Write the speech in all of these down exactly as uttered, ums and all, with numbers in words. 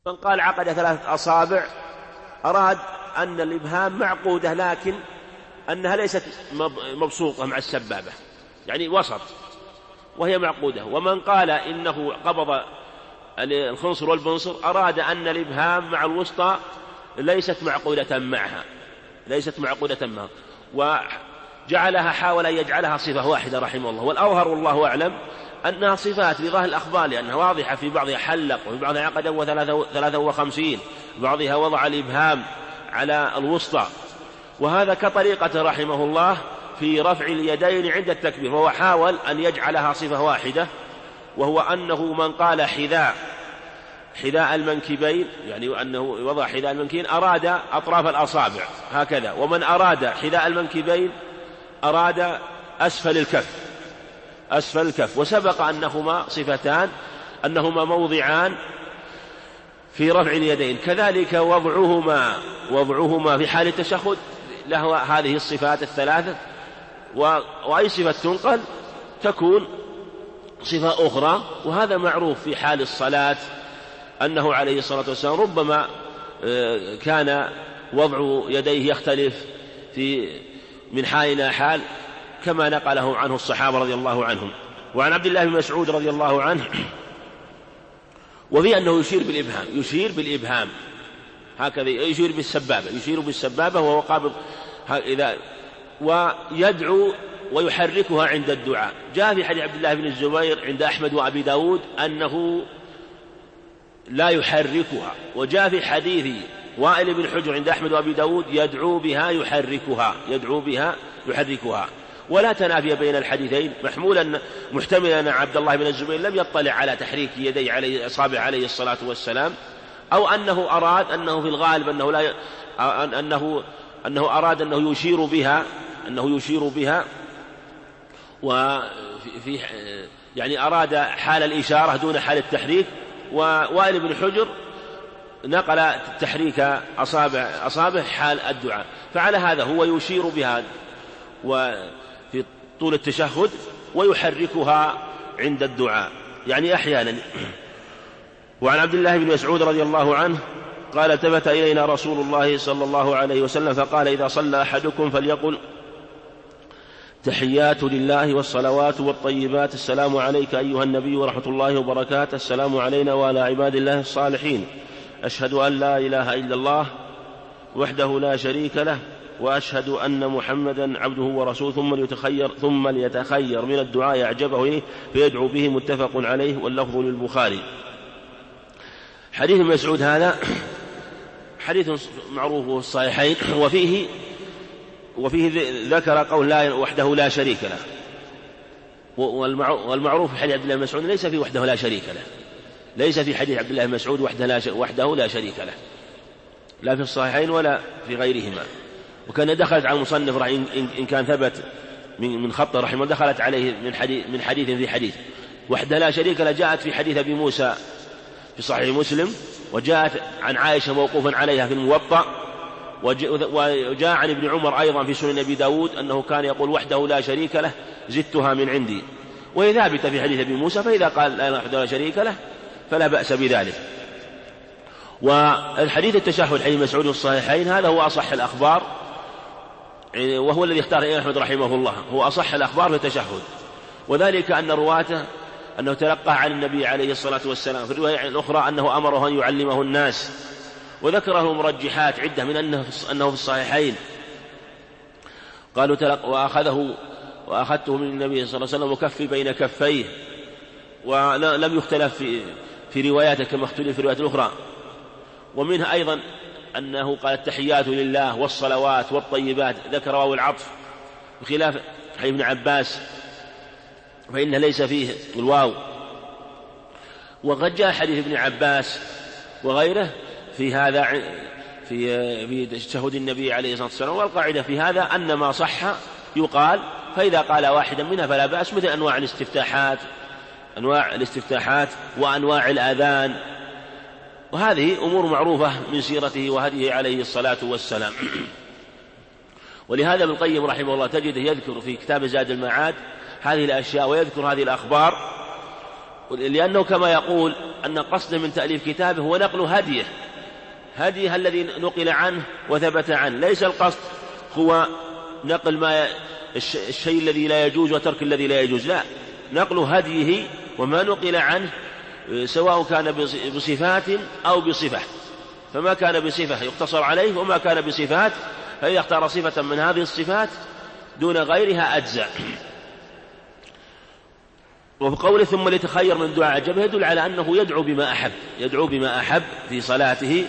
من قال عقد ثلاثة أصابع أراد أن الإبهام معقودة لكن أنها ليست مبسوطة مع السبابة، يعني وسط وهي معقودة. ومن قال إنه قبض الخنصر والبنصر أراد أن الإبهام مع الوسطى ليست معقودة معها ليست معقودة معها وجعلها حاول أن يجعلها صفة واحدة رحمه الله. والأظهر والله أعلم أنها صفات لظاهر الأخبار، لأنها واضحة، في بعضها حلق وفي بعضها عقد وثلاثة وخمسين، بعضها وضع الإبهام على الوسطى، وهذا كطريقة رحمه الله في رفع اليدين عند التكبير، وهو حاول أن يجعلها صفة واحدة، وهو أنه من قال حذاء حذاء المنكبين، يعني أنه وضع حذاء المنكبين أراد أطراف الأصابع هكذا، ومن أراد حذاء المنكبين أراد أسفل الكف أسفل الكف وسبق أنهما صفتان، أنهما موضعان في رفع اليدين. كذلك وضعهما وضعهما في حال التشهد له هذه الصفات الثلاثة، وأي صفة تنقل تكون صفة أخرى. وهذا معروف في حال الصلاة أنه عليه الصلاة والسلام ربما كان وضع يديه يختلف في من حال إلى حال كما نقله عنه الصحابة رضي الله عنهم. وعن عبد الله بن مسعود رضي الله عنه وفي أنه يشير بالإبهام يشير بالإبهام هكذا، يشير بالسبابة يشير بالسبابة وهو قابض إذا ويدعو ويحركها عند الدعاء. جاء في حديث عبد الله بن الزبير عند أحمد وأبي داود أنه لا يحركها، وجاء في حديث وائل بن حجر عند أحمد وأبي داود يدعو بها يحركها يدعو بها يحركها ولا تنافي بين الحديثين، محمولا محتملا أن عبد الله بن الزبير لم يطلع على تحريك يدي عليه أصابع عليه الصلاة والسلام، أو أنه أراد أنه في الغالب أنه لا أنه أنه أراد أنه يشير بها أنه يشير بها وفي يعني أراد حال الإشارة دون حال التحريك. ووائل بن حجر نقل تحريك أصابع أصابع حال الدعاء، فعلى هذا هو يشير بها وفي طول التشهد ويحركها عند الدعاء يعني أحيانا. وعن عبد الله بن مسعود رضي الله عنه قال التفت إلينا رسول الله صلى الله عليه وسلم فقال إذا صلى أحدكم فليقل تحيات لله والصلوات والطيبات السلام عليك أيها النبي ورحمة الله وبركاته، السلام علينا وعلى عباد الله الصالحين، أشهد أن لا إله إلا الله وحده لا شريك له وأشهد أن محمدا عبده ورسوله، ثم ليتخير ثم ليتخير من الدعاء أعجبه إليه فيدعو به، متفق عليه واللفظ للبخاري. حديث مسعود هذا حديث معروف في الصحيحين، وفيه وفيه ذكر قول لا وحده لا شريك له، والمعروف في حديث عبد الله بن مسعود ليس في وحده لا شريك له ليس في حديث عبد الله بن مسعود وحده لا وحده لا شريك له لا في الصحيحين ولا في غيرهما. وكان دخلت على المصنف إن كان ثبت من خط رحمه دخلت عليه من حديث من حديث في حديث وحده لا شريك له، جاءت في حديث أبي موسى في صحيح مسلم، وجاءت عن عائشة موقوفا عليها في الموطأ، وجاء عن ابن عمر أيضا في سنن أبي داود أنه كان يقول وحده لا شريك له زدتها من عندي، وهي ثابتة في حديث أبي موسى، فإذا قال لا وحده لا شريك له فلا بأس بذلك. والحديث التشهد حديث مسعود الصحيحين هذا هو أصح الأخبار، وهو الذي اختار أحمد رحمه الله، هو أصح الأخبار في التشهد، وذلك أن رواته أنه تلقى عن النبي عليه الصلاة والسلام. في الرواية الأخرى أنه أمره أن يعلمه الناس، وذكره مرجحات عدة من أنه أنه في الصحيحين قالوا تلقى وأخذه وأخذته من النبي صلى الله عليه وسلم وكفي بين كفيه، ولم يختلف في في رواياته كما اختلف في روايات الأخرى. ومنها أيضا أنه قال التحيات لله والصلوات والطيبات، ذكر واو العطف بخلاف حديث ابن عباس فإنه ليس فيه الواو. وقد جاء حديث ابن عباس وغيره في هذا في في تشهد النبي عليه الصلاة والسلام، والقاعدة في هذا أن ما صح يقال، فإذا قال واحدا منها فلا بأس، مثل أنواع الاستفتاحات أنواع الاستفتاحات وأنواع الآذان، وهذه أمور معروفة من سيرته وهديه عليه الصلاة والسلام. ولهذا ابن القيم رحمه الله تجده يذكر في كتاب زاد المعاد هذه الأشياء ويذكر هذه الأخبار لأنه كما يقول أن قصده من تأليف كتابه هو نقل هديه هديه الذي نقل عنه وثبت عنه، ليس القصد هو نقل ما الشيء الذي لا يجوز وترك الذي لا يجوز، لا، نقل هديه وما نقل عنه سواء كان بصفات أو بصفة، فما كان بصفة يقتصر عليه، وما كان بصفات فإذا اختار صفة من هذه الصفات دون غيرها أجزاء. وفي قوله ثم ليتخير من دعاء عجبه يدل على أنه يدعو بما أحب يدعو بما أحب في صلاته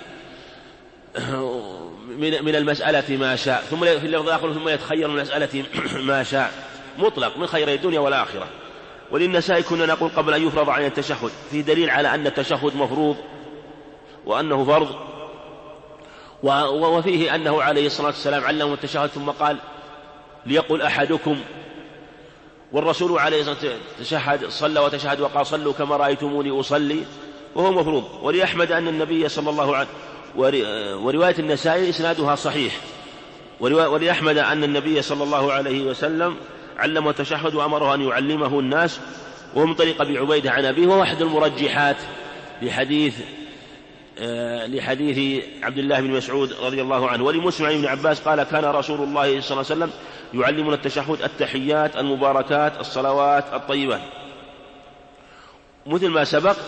من المسألة ما شاء. ثم في اللفظ الآخر ثم يتخير من المسألة ما شاء مطلق من خير الدنيا والآخرة. وللنساء كنا نقول قبل أن يفرض عن التشهد في دليل على أن التشهد مفروض وأنه فرض، وفيه أنه عليه الصلاة والسلام علم التشهد ثم قال ليقل أحدكم، والرسول عليه الصلاة والسلام تشهد صلى وتشهد وقال صلوا كما رأيتموني أصلي، وهو مفروض. ولأحمد أن النبي صلى الله عليه ورواية النسائي إسنادها صحيح، ولأحمد أن النبي صلى الله عليه وسلم علم التشهد وأمره أن يعلمه الناس، وهو من طريق أبي عبيدة عن أبيه، وهو أحد المرجحات لحديث آه لحديث عبد الله بن مسعود رضي الله عنه. ولمسلم عن ابن عباس قال كان رسول الله صلى الله عليه وسلم يعلمنا التشهد التحيات المباركات الصلوات الطيبات، مثل ما سبق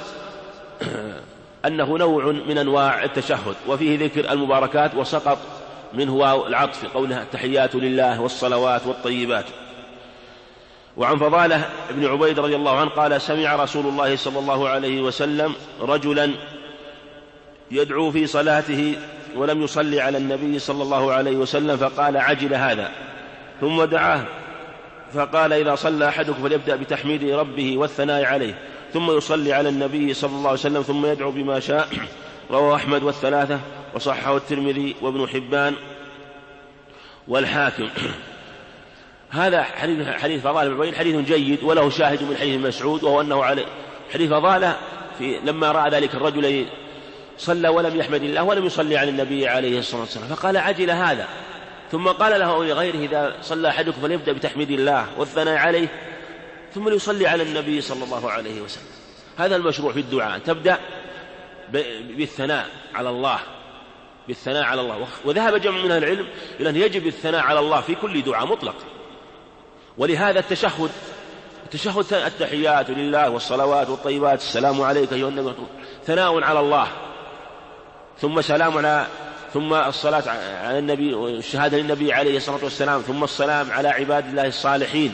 أنه نوع من أنواع التشهد، وفيه ذكر المباركات وسقط منه العطف قولها التحيات لله والصلوات والطيبات. وعن فضالة بن عبيد رضي الله عنه قال سمع رسول الله صلى الله عليه وسلم رجلا يدعو في صلاته ولم يصلي على النبي صلى الله عليه وسلم فقال عجل هذا، ثم دعاه فقال إذا صلى أحدكم فليبدأ بتحميد ربه والثناء عليه ثم يصلي على النبي صلى الله عليه وسلم ثم يدعو بما شاء. رواه أحمد والثلاثة وصححه الترمذي وابن حبان والحاكم. هذا حديث حديث فضالة بن عبيد حديث جيد، وله شاهد من حديث مسعود، وهو أنه عليه حديث فضالة في لما رأى ذلك الرجل صلى ولم يحمد الله ولم يصلي على النبي عليه الصلاة والسلام فقال عجل هذا، ثم قال له لغيره إذا صلى أحدكم فليبدأ بتحميد الله والثناء عليه ثم يصلي على النبي صلى الله عليه وسلم. هذا المشروع في الدعاء، تبدأ بالثناء على الله بالثناء على الله. وذهب جمع من العلم إلى أن يجب الثناء على الله في كل دعاء مطلق، ولهذا التشهد التشهد التحيات لله والصلوات والطيبات السلام عليك أيها النبي ثناء على الله، ثم سلام على ثم الصلاة على النبي والشهادة للنبي عليه الصلاة والسلام، ثم السلام على عباد الله الصالحين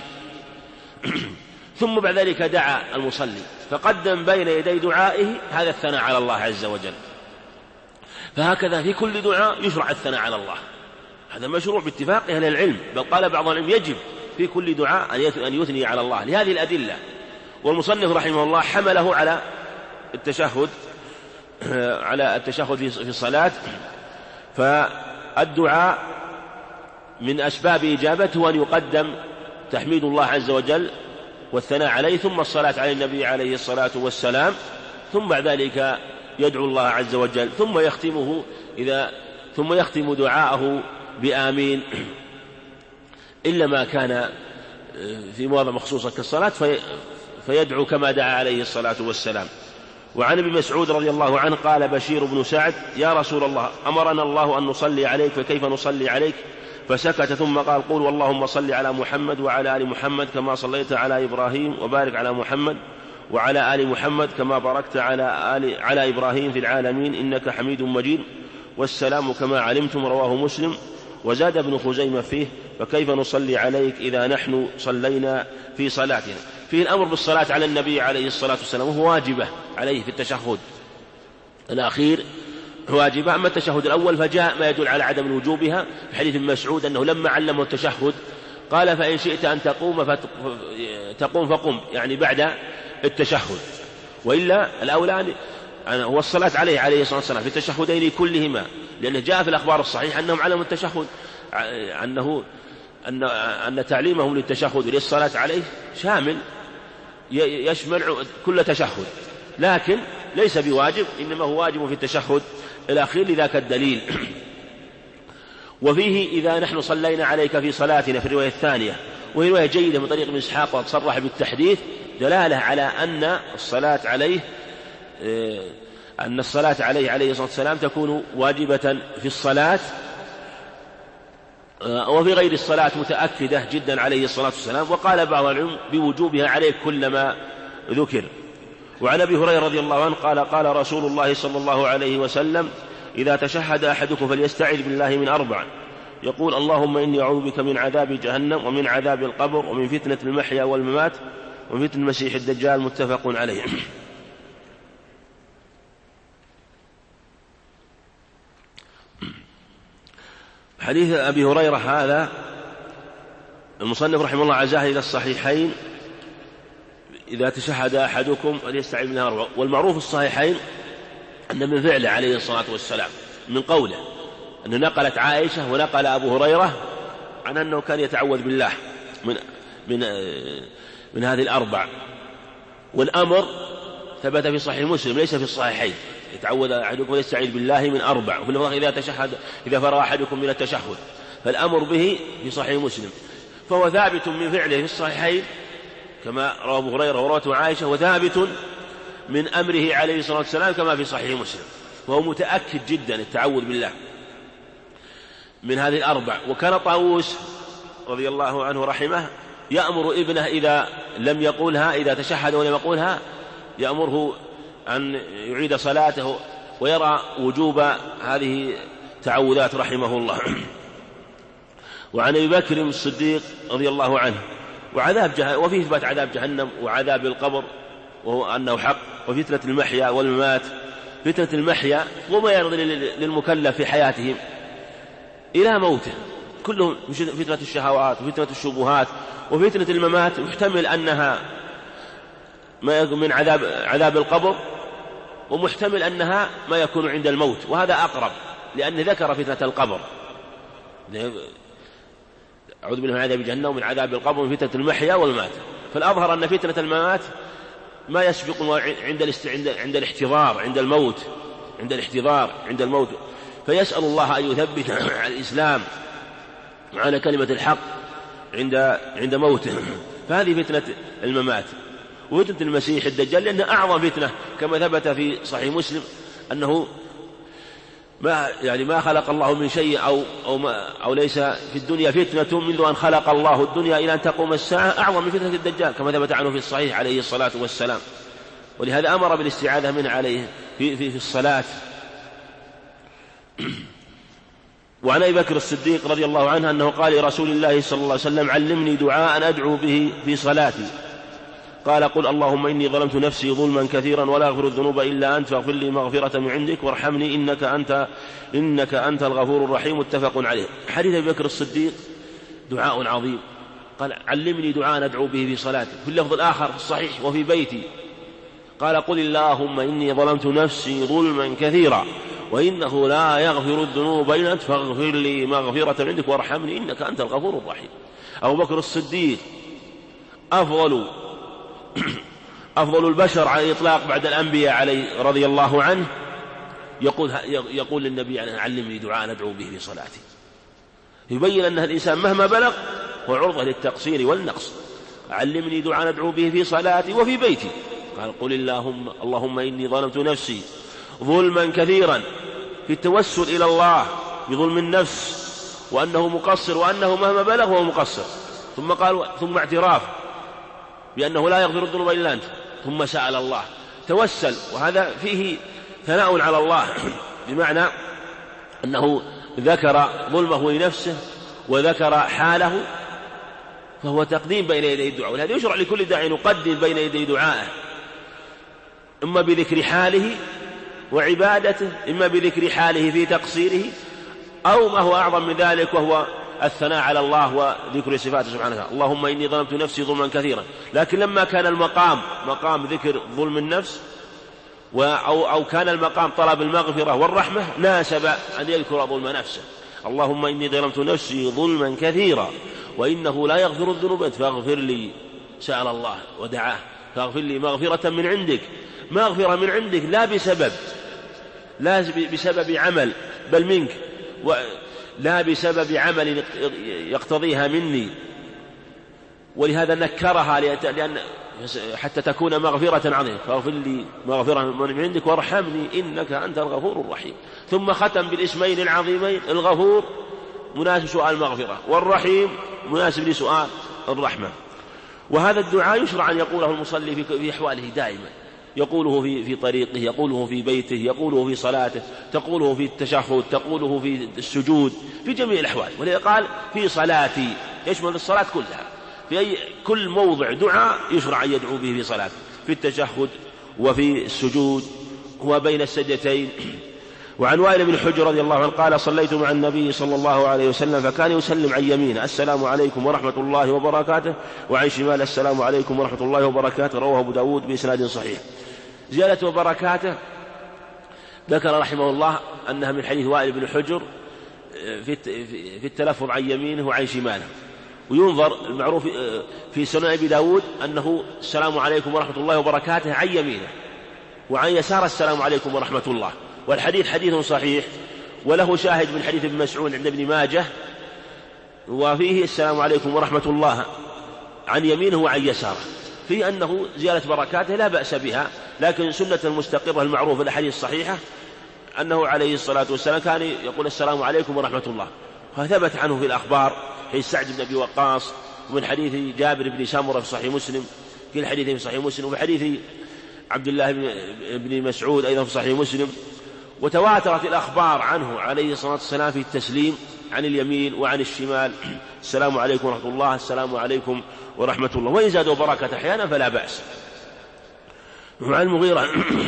ثم بعد ذلك دعا المصلي فقدم بين يدي دعائه هذا الثناء على الله عز وجل. فهكذا في كل دعاء يشرع الثناء على الله، هذا مشروع باتفاق أهل العلم، بل قال بعض العلم يجب في كل دعاء أن يثني على الله لهذه الأدلة. والمصنف رحمه الله حمله على التشهد على التشهد في الصلاة. فالدعاء من أسباب إجابته أن يقدم تحميد الله عز وجل والثناء عليه ثم الصلاة على النبي عليه الصلاة والسلام، ثم بعد ذلك يدعو الله عز وجل ثم يختمه إذا ثم يختم دعاءه بآمين، إلا ما كان في مواضع مخصوصة كالصلاة في فيدعو كما دعا عليه الصلاة والسلام. وعن ابن مسعود رضي الله عنه قال بشير بن سعد يا رسول الله أمرنا الله أن نصلي عليك فكيف نصلي عليك؟ فسكت ثم قال قول اللهم صل على محمد وعلى آل محمد كما صليت على إبراهيم وبارك على محمد وعلى آل محمد كما باركت على آل على إبراهيم في العالمين إنك حميد مجيد والسلام كما علمتم. رواه مسلم. وزاد ابن خزيمة فيه فكيف نصلي عليك إذا نحن صلينا في صلاتنا. فيه الأمر بالصلاة على النبي عليه الصلاة والسلام وهو واجبة عليه في التشهد الأخير واجبة. أما التشهد الأول فجاء ما يدل على عدم وجوبها في حديث ابن مسعود أنه لما علمه التشهد قال فإن شئت أن تقوم فتقوم فقم، يعني بعد التشهد، وإلا الأولى هو الصلاة عليه عليه الصلاة والسلام في التشهدين كلهما، لأنه جاء في الأخبار الصحيحة أنهم علموا التشهد أنه أن أن تعليمهم للتشهد وللصلاة عليه شامل يشمل كل تشهد، لكن ليس بواجب، إنما هو واجب في التشهد الأخير لذاك الدليل. وفيه إذا نحن صلينا عليك في صلاتنا في الرواية الثانية، وهي رواية جيدة من طريق ابن إسحاق وصرح بالتحديث دلالة على أن الصلاة عليه أن الصلاة عليه عليه الصلاة والسلام تكون واجبة في الصلاة وفي غير الصلاة متأكدة جدا عليه الصلاة والسلام. وقال بعض العلماء بوجوبها عليه كلما ذكر. وعن أبي هريرة رضي الله عنه قال قال رسول الله صلى الله عليه وسلم إذا تشهد أحدكم فليستعذ بالله من أربع يقول اللهم إني أعوذ بك من عذاب جهنم ومن عذاب القبر ومن فتنة المحيا والممات ومن فتنة المسيح الدجال. متفق عليه. حديث أبي هريرة هذا المصنف رحمه الله عزاه إلى الصحيحين إذا تشهد أحدكم فليستعذ بالله أربع. والمعروف الصحيحين أن من فعله عليه الصلاة والسلام من قوله أن نقلت عائشة ونقل أبو هريرة عن أنه كان يتعوذ بالله من من من هذه الأربع. والأمر ثبت في صحيح مسلم ليس في الصحيحين يتعوذ أحدكم ويستعيذ بالله من أربع. وفي اللفظ إذا تشهد إذا فرغ أحدكم من التشهد فالأمر به في صحيح مسلم. فهو ثابت من فعله في الصحيحين كما روى أبو هريرة وروته عائشة وثابت من أمره عليه الصلاة والسلام كما في صحيح مسلم. وهو متأكد جدا التعوذ بالله من هذه الأربع. وكان طاووس رضي الله عنه رحمه يأمر ابنه إذا لم يقولها إذا تشهد ولم يقولها يأمره أن يعيد صلاته ويرى وجوب هذه تعوذات رحمه الله. وعن أبي بكر الصديق رضي الله عنه وعذاب جهنم وفيه إثبات عذاب جهنم وعذاب القبر وهو أنه حق وفتنة المحيا والممات. فتنة المحيا وما يرضي للمكلف في حياتهم إلى موته كلهم فتنة الشهوات وفتنة الشبهات. وفتنة الممات محتمل أنها ما يكون من عذاب عذاب القبر ومحتمل أنها ما يكون عند الموت وهذا أقرب لأن ذكر فتنة القبر أعوذ بالله من عذاب جهنم ومن عذاب القبر ومن فتنة المحيا والممات. فالأظهر أن فتنة الممات ما يسبق عند عند الاحتضار عند الموت عند الاحتضار عند الموت. فيسأل الله أن يثبت على الإسلام وعلى كلمة الحق عند عند موته. فهذه فتنة الممات. وفتنة المسيح الدجال لأنها أعظم فتنة كما ثبت في صحيح مسلم أنه ما يعني ما خلق الله من شيء أو أو, ما أو ليس في الدنيا فتنة منذ أن خلق الله الدنيا إلى أن تقوم الساعة أعظم من فتنة الدجال كما ثبت عنه في الصحيح عليه الصلاة والسلام. ولهذا أمر بالاستعاذة منه عليه في في, في الصلاة. وعن أبي بكر الصديق رضي الله عنه أنه قال لرسول الله صلى الله عليه وسلم علمني دعاء أدعو به في صلاتي قال قل اللهم إني ظلمت نفسي ظلما كثيرا ولا أغفر الذنوب إلا أنت فاغفر لي مغفرة من عندك وارحمني إنك أنت إنك أنت الغفور الرحيم. متفق عليه. حديث أبي بكر الصديق دعاء عظيم قال علمني دعاء أدعو به في صلاتي. في اللفظ الآخر في الصحيح وفي بيتي قال قل اللهم إني ظلمت نفسي ظلما كثيرا وإنه لا يغفر الذنوب إلا أنت فاغفر لي مغفرة من عندك وارحمني إنك أنت الغفور الرحيم. أبو بكر الصديق أفضل أفضل البشر على الإطلاق بعد الأنبياء عليه رضي الله عنه يقول يقول للنبي علمني دعاء أدعو به في صلاتي. يبين أن الإنسان مهما بلغ هو عرضة للتقصير والنقص. علمني دعاء أدعو به في صلاتي وفي بيتي قال قل اللهم اللهم إني ظلمت نفسي ظلما كثيرا في التوسل إلى الله بظلم النفس وأنه مقصر وأنه مهما بلغ هو مقصر. ثم قال ثم اعتراف بأنه لا يغفر الذنوب إلا أنت ثم سأل الله توسل. وهذا فيه ثناء على الله بمعنى أنه ذكر ظلمه لنفسه وذكر حاله فهو تقديم بين يدي الدعاء. ولهذا يشرع لكل داعي يقدم بين يدي دعائه إما بذكر حاله وعبادته إما بذكر حاله في تقصيره أو ما هو أعظم من ذلك وهو الثناء على الله وذكر صفاته سبحانه وتعالى. اللهم إني ظلمت نفسي ظلما كثيرا. لكن لما كان المقام مقام ذكر ظلم النفس أو, أو كان المقام طلب المغفرة والرحمة ناسب أن يذكر ظلم نفسه. اللهم إني ظلمت نفسي ظلما كثيرا وإنه لا يغفر الذنوب فاغفر لي. سأل الله ودعاه فاغفر لي مغفرة من عندك. مغفرة من عندك لا بسبب لا بسبب عمل بل منك لا بسبب عمل يقتضيها مني. ولهذا نكرها لأن حتى تكون مغفرة عظيمة، فاغفر لي مغفرة من عندك وارحمني إنك أنت الغفور الرحيم. ثم ختم بالاسمين العظيمين، الغفور مناسب سؤال المغفرة، والرحيم مناسب لسؤال الرحمة. وهذا الدعاء يشرع أن يقوله المصلي في أحواله دائما، يقوله في في طريقه، يقوله في بيته، يقوله في صلاته، تقوله في التشهد، تقوله في السجود، في جميع الأحوال. ولذا قال في صلاتي، يشمل الصلاة كلها، في أي كل موضع دعاء يشرع أن يدعو به في صلاته، في التشهد وفي السجود وبين السجدتين. وعن وائل بن حجر رضي الله عنه قال صليت مع النبي صلى الله عليه وسلم فكان يسلم عن يمينه السلام عليكم ورحمة الله وبركاته، وعن شمال السلام عليكم ورحمة الله وبركاته، رواه أبو داود بإسناد صحيح. زيادة وبركاته ذكر رحمه الله أنها من حديث وائل بن حجر في التلفظ عن يمينه وعن شماله. وينظر المعروف في سنن أبي داود أنه السلام عليكم ورحمة الله وبركاته عن يمينه، وعن يسار السلام عليكم ورحمة الله. والحديث حديث صحيح، وله شاهد من حديث ابن مسعود عند ابن ماجه، وفيه السلام عليكم ورحمة الله عن يمينه وعن يساره، في أنه زيادة بركاته لا بأس بها، لكن سنة المستقرة المعروفة الأحاديث الصحيحة أنه عليه الصلاة والسلام كان يقول السلام عليكم ورحمة الله. فثبت عنه في الأخبار حديث سعد بن أبي وقاص، ومن حديث جابر بن سامرة في صحيح مسلم، في الحديث في صحيح مسلم، وفي حديث عبد الله بن مسعود أيضا في صحيح مسلم. وتواترت الأخبار عنه عليه الصلاة والسلام في التسليم عن اليمين وعن الشمال، السلام عليكم ورحمة الله، السلام عليكم ورحمة الله. وإن زادوا بركة أحيانا فلا بأس. وعن المغيرة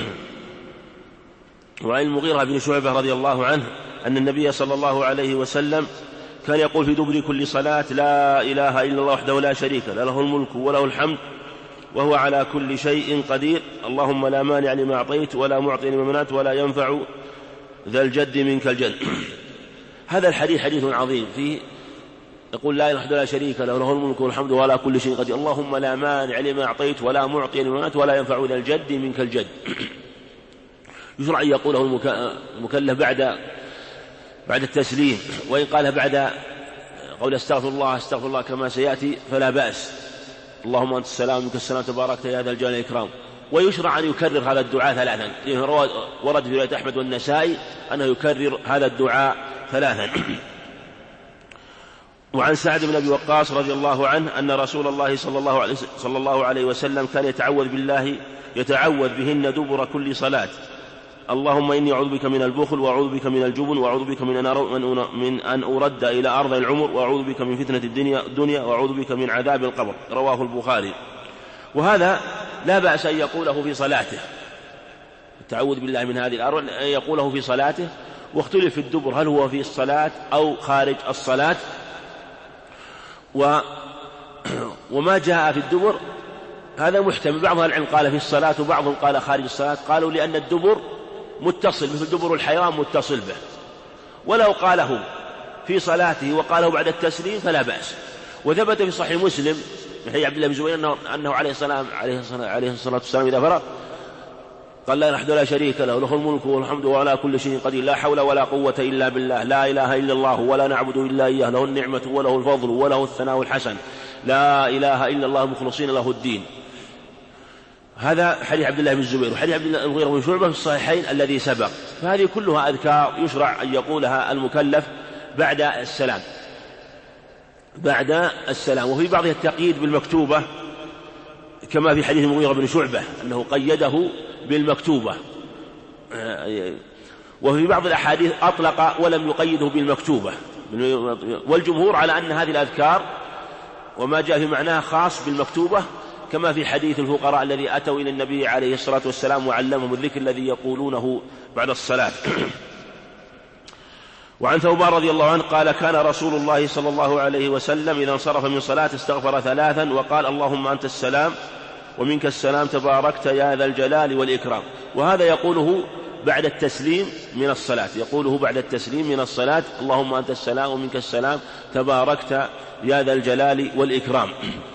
وعن المغيرة بن شعبة رضي الله عنه أن النبي صلى الله عليه وسلم كان يقول في دبر كل صلاة لا إله إلا الله وحده لا شريك له، له الملك وله الحمد وهو على كل شيء قدير، اللهم لا مانع لما أعطيت ولا معطي لما منعت ولا ينفع ذا الجد منك الجد. هذا الحديث حديث عظيم، فيه يقول لا إله إلا الله لا شريك له، له الملك والحمد ولا كل شيء قدير، اللهم لا مانع لما أعطيت ولا معطي لما منعت ولا ينفع ذا الجد منك الجد. يشرع أن يقوله المكلف بعد بعد التسليم، وإن قال بعد قول استغفر الله استغفر الله كما سيأتي فلا بأس، اللهم أنت السلام منك السلام تباركت يا ذا الجلال والإكرام. ويشرع أن يكرر هذا الدعاء ثلاثا، ورد في رواية أحمد والنسائي أنه يكرر هذا الدعاء ثلاثا. وعن سعد بن أبي وقاص رضي الله عنه أن رسول الله صلى الله عليه صلى الله عليه وسلم كان يتعوذ بالله يتعوذ بهن دبر كل صلاة، اللهم إني أعوذ بك من البخل وأعوذ بك من الجبن وأعوذ بك من من أن أرد إلى أرض العمر وأعوذ بك من فتنة الدنيا الدنيا وأعوذ بك من عذاب القبر، رواه البخاري. وهذا لا بأس أن يقوله في صلاته، التعوذ بالله من هذه الأرض أن يقوله في صلاته. واختلف في الدبر هل هو في الصلاة أو خارج الصلاة. و وما جاء في الدبر هذا محتمل، بعض العلم قال في الصلاة وبعضهم قال خارج الصلاة، قالوا لأن الدبر متصل مثل دبر الحيوان متصل به، ولو قاله في صلاته وقاله بعد التسليم فلا بأس. وثبت في صحيح مسلم من حديث عبد الله بن زبير أنه, أنه عليه السلام عليه الصلاة والسلام إذا فرغ قال لا إله لا شريك له، له الملك والحمد وعلى كل شيء قدير، لا حول ولا قوة إلا بالله، لا إله إلا الله ولا نعبد إلا إياه، له النعمة وله الفضل وله الثناء الحسن، لا إله إلا الله مخلصين له الدين. هذا حديث عبد الله بن الزبير. وحديث عبد الله المغيرة بن شعبة في الصحيحين الذي سبق. فهذه كلها أذكار يشرع أن يقولها المكلف بعد السلام بعد السلام وفي بعضها التقييد بالمكتوبة كما في حديث المغيرة بن شعبة أنه قيده بالمكتوبة، وفي بعض الأحاديث أطلق ولم يقيده بالمكتوبة. والجمهور على أن هذه الأذكار وما جاء في معناها خاص بالمكتوبة، كما في حديث الفقراء الذي أتوا إلى النبي عليه الصلاة والسلام وعلمهم الذكر الذي يقولونه بعد الصلاة. وعن ثوبان رضي الله عنه قال كان رسول الله صلى الله عليه وسلم إذا انصرف من صلاة استغفر ثلاثا وقال اللهم أنت السلام ومنك السلام تباركت يا ذا الجلال والإكرام. وهذا يقوله بعد التسليم من الصلاة، يقوله بعد التسليم من الصلاة اللهم أنت السلام ومنك السلام تباركت يا ذا الجلال والإكرام.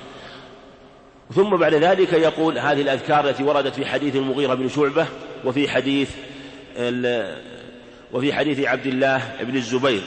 ثم بعد ذلك يقول هذه الأذكار التي وردت في حديث المغيرة بن شعبة وفي حديث وفي حديث عبد الله بن الزبير،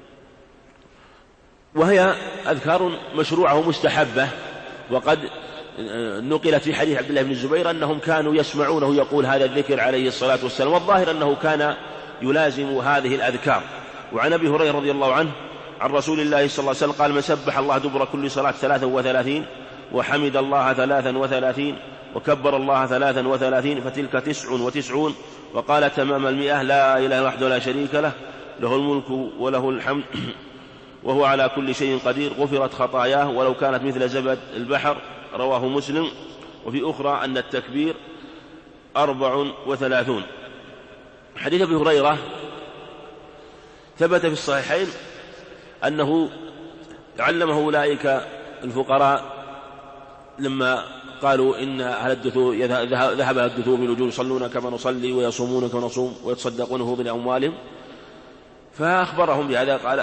وهي أذكار مشروعة ومستحبة، وقد نقلت في حديث عبد الله بن الزبير أنهم كانوا يسمعونه يقول هذا الذكر عليه الصلاة والسلام، والظاهر أنه كان يلازم هذه الأذكار. وعن أبي هريرة رضي الله عنه عن رسول الله صلى الله عليه وسلم قال: من سبح الله دبر كل صلاة ثلاثا وثلاثين وحمد الله ثلاثا وثلاثين وكبر الله ثلاثا وثلاثين فتلك تسع وتسعون. وقال تمام المئة: لا إله وحده لا شريك له، له الملك وله الحمد وهو على كل شيء قدير، غفرت خطاياه ولو كانت مثل زبد البحر. رواه مسلم. وفي أخرى أن التكبير أربع وثلاثون. حديث أبي هريرة ثبت في الصحيحين أنه علمه أولئك الفقراء لما قالوا إن أهل الدثور ذهب أهل الدثور بالوجوه يصلون كما نصلي ويصومون كما نصوم ويتصدقونه بأموالهم، فأخبرهم بهذا، قال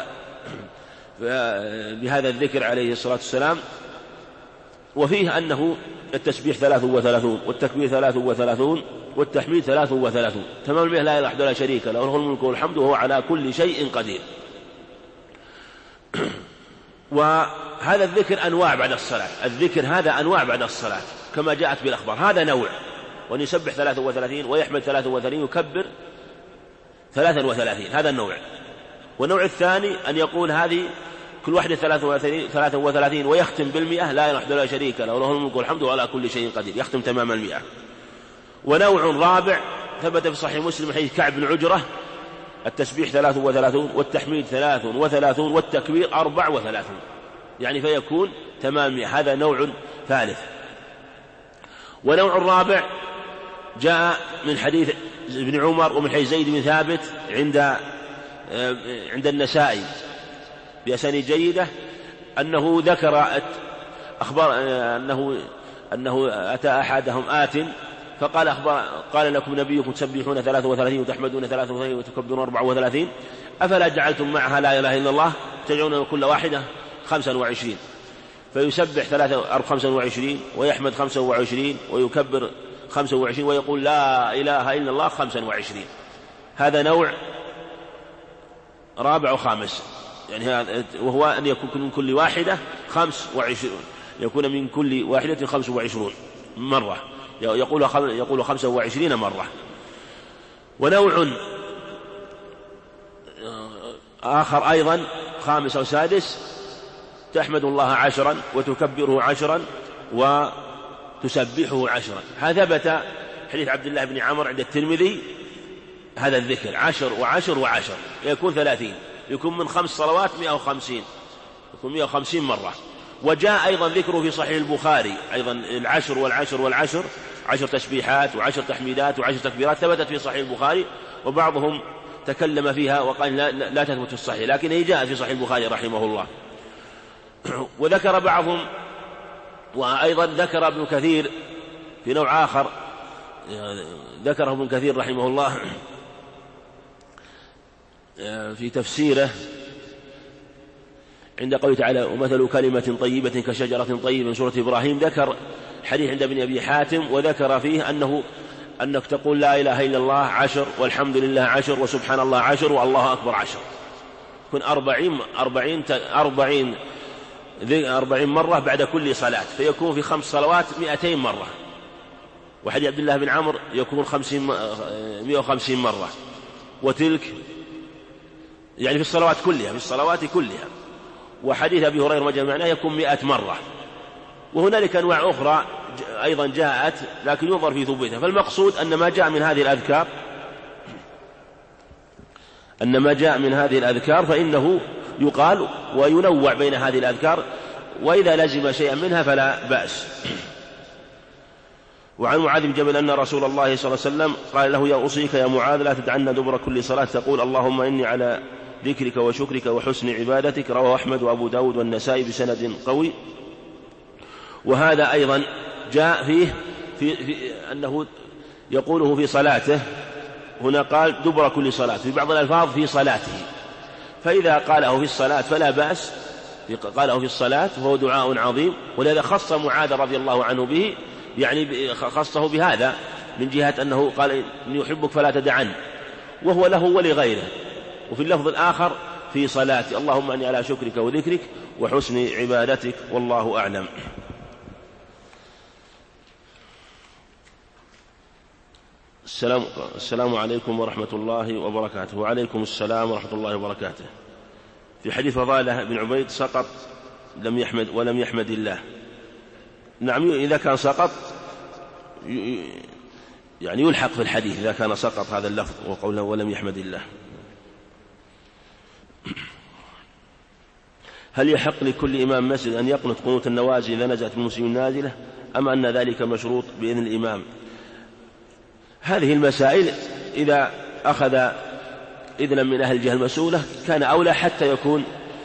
بهذا الذكر عليه الصلاة والسلام. وفيه أنه التسبيح ثلاث وثلاثون والتكبير ثلاث وثلاثون والتحميد ثلاث وثلاثون. تمام المئة: لا إله وحده لا شريك له، له الملك والحمد وهو على كل شيء قدير. وهذا الذكر أنواع بعد الصلاة، الذكر هذا أنواع بعد الصلاة كما جاءت بالأخبار. هذا نوع، وأن يسبح ثلاث وثلاثين ويحمد ثلاث وثلاثين ويكبر ثلاث وثلاثين، هذا النوع. والنوع الثاني أن يقول هذه كل واحدة ثلاث وثلاثين ويختم بالمئة: لا إله وحده لا شريك له، له الملك والحمد وعلى كل شيء قدير، يختم تمام المئة. ونوع رابع ثبت في صحيح مسلم حديث كعب بن عجرة: التسبيح ثلاث وثلاثون والتحميد ثلاث وثلاثون والتكبير أربع وثلاثون، يعني فيكون تمام المئة. هذا نوع ثالث. ونوع رابع جاء من حديث ابن عمر ومن حديث زيد بن ثابت عند عند النسائي بأسانيد جيدة، أنه ذكر أخبار أنه أنه أتى أحدهم آت فقال: أخبر قال لكم نبيكم تسبحون ثلاثة وثلاثين وتحمدون ثلاثة وثلاثين وتكبرون أربعة وثلاثين، أفلا جعلتم معها لا إله إلا الله تجعلون كل واحدة خمسا وعشرين؟ فيسبح ثلاثة خمسا وعشرين ويحمد خمسا وعشرين ويكبر خمسا وعشرين ويقول لا إله إلا الله خمسا وعشرين. هذا نوع رابع وخامس، يعني وهو أن يكون من كل واحدة خمس وعشرون، يكون من كل واحدة خمس وعشرون مرة، يقول يقول خمسة وعشرين مرة. ونوع آخر أيضا خامس أو سادس: تحمد الله عشرا وتكبره عشرا وتسبحه عشرا. هذا ثبت حديث عبد الله بن عمر عند الترمذي، هذا الذكر عشر وعشر وعشر، يكون ثلاثين، يكون من خمس صلوات مئة وخمسين، يكون مئة وخمسين مرة. وجاء أيضا ذكره في صحيح البخاري أيضا العشر والعشر والعشر، عشر تسبيحات وعشر تحميدات وعشر تكبيرات، ثبتت في صحيح البخاري، وبعضهم تكلم فيها وقال لا, لا, لا تثبت في الصحيح، لكن هي جاء في صحيح البخاري رحمه الله. وذكر بعضهم، وأيضا ذكر ابن كثير في نوع آخر، ذكره ابن كثير رحمه الله في تفسيره عند قوله تعالى: ومثل كلمة طيبة كشجرة طيبة من سورة إبراهيم. ذكر حديث عند ابن أبي حاتم وذكر فيه أنه أنك تقول لا إله إلا الله عشر والحمد لله عشر وسبحان الله عشر والله أكبر عشر، يكون أربعين أربعين أربعين أربعين مرة بعد كل صلاة، فيكون في خمس صلوات مئتين مرة. وحديث عبد الله بن عمرو يكون خمسين مئة وخمسين مرة، وتلك يعني في الصلوات كلها في الصلوات كلها. وحديث أبي هريرة ما جاء معناه يكون مئة مرة. وهنالك أنواع أخرى أيضا جاءت لكن ينظر في ثبوتها. فالمقصود أن ما جاء من هذه الأذكار أن ما جاء من هذه الأذكار فإنه يقال وينوع بين هذه الأذكار، وإذا لزم شيئا منها فلا بأس. وعن معاذ بن جبل أن رسول الله صلى الله عليه وسلم قال له: يا أوصيك يا معاذ لا تدعن دبر كل صلاة تقول اللهم إني على ذكرك وشكرك وحسن عبادتك. رواه أحمد وأبو داود والنسائي بسند قوي. وهذا أيضا جاء فيه في, في أنه يقوله في صلاته، هنا قال دبر كل صلاة، في بعض الألفاظ في صلاته، فإذا قاله في الصلاة فلا بأس، قاله في الصلاة فهو دعاء عظيم. ولذا خص معاذ رضي الله عنه به، يعني خصه بهذا من جهة أنه قال إني أحبك فلا تدعن، وهو له ولغيره. وفي اللفظ الآخر في صلاتي اللهم أني على شكرك وذكرك وحسن عبادتك، والله أعلم. السلام, السلام عليكم ورحمة الله وبركاته. وعليكم السلام ورحمة الله وبركاته. في حديث فضالة بن عبيد سقط لم يحمد ولم يحمد الله. نعم، إذا كان سقط يعني يلحق في الحديث إذا كان سقط هذا اللفظ وقوله ولم يحمد الله. هل يحق لكل إمام مسجد أن يقنط قنوت النوازل إذا نزلت بالمسلمين نازلة، أم أن ذلك مشروط بإذن الإمام؟ هذه المسائل إذا أخذ إذنا من أهل الجهة المسؤولة كان أولى، حتى يكون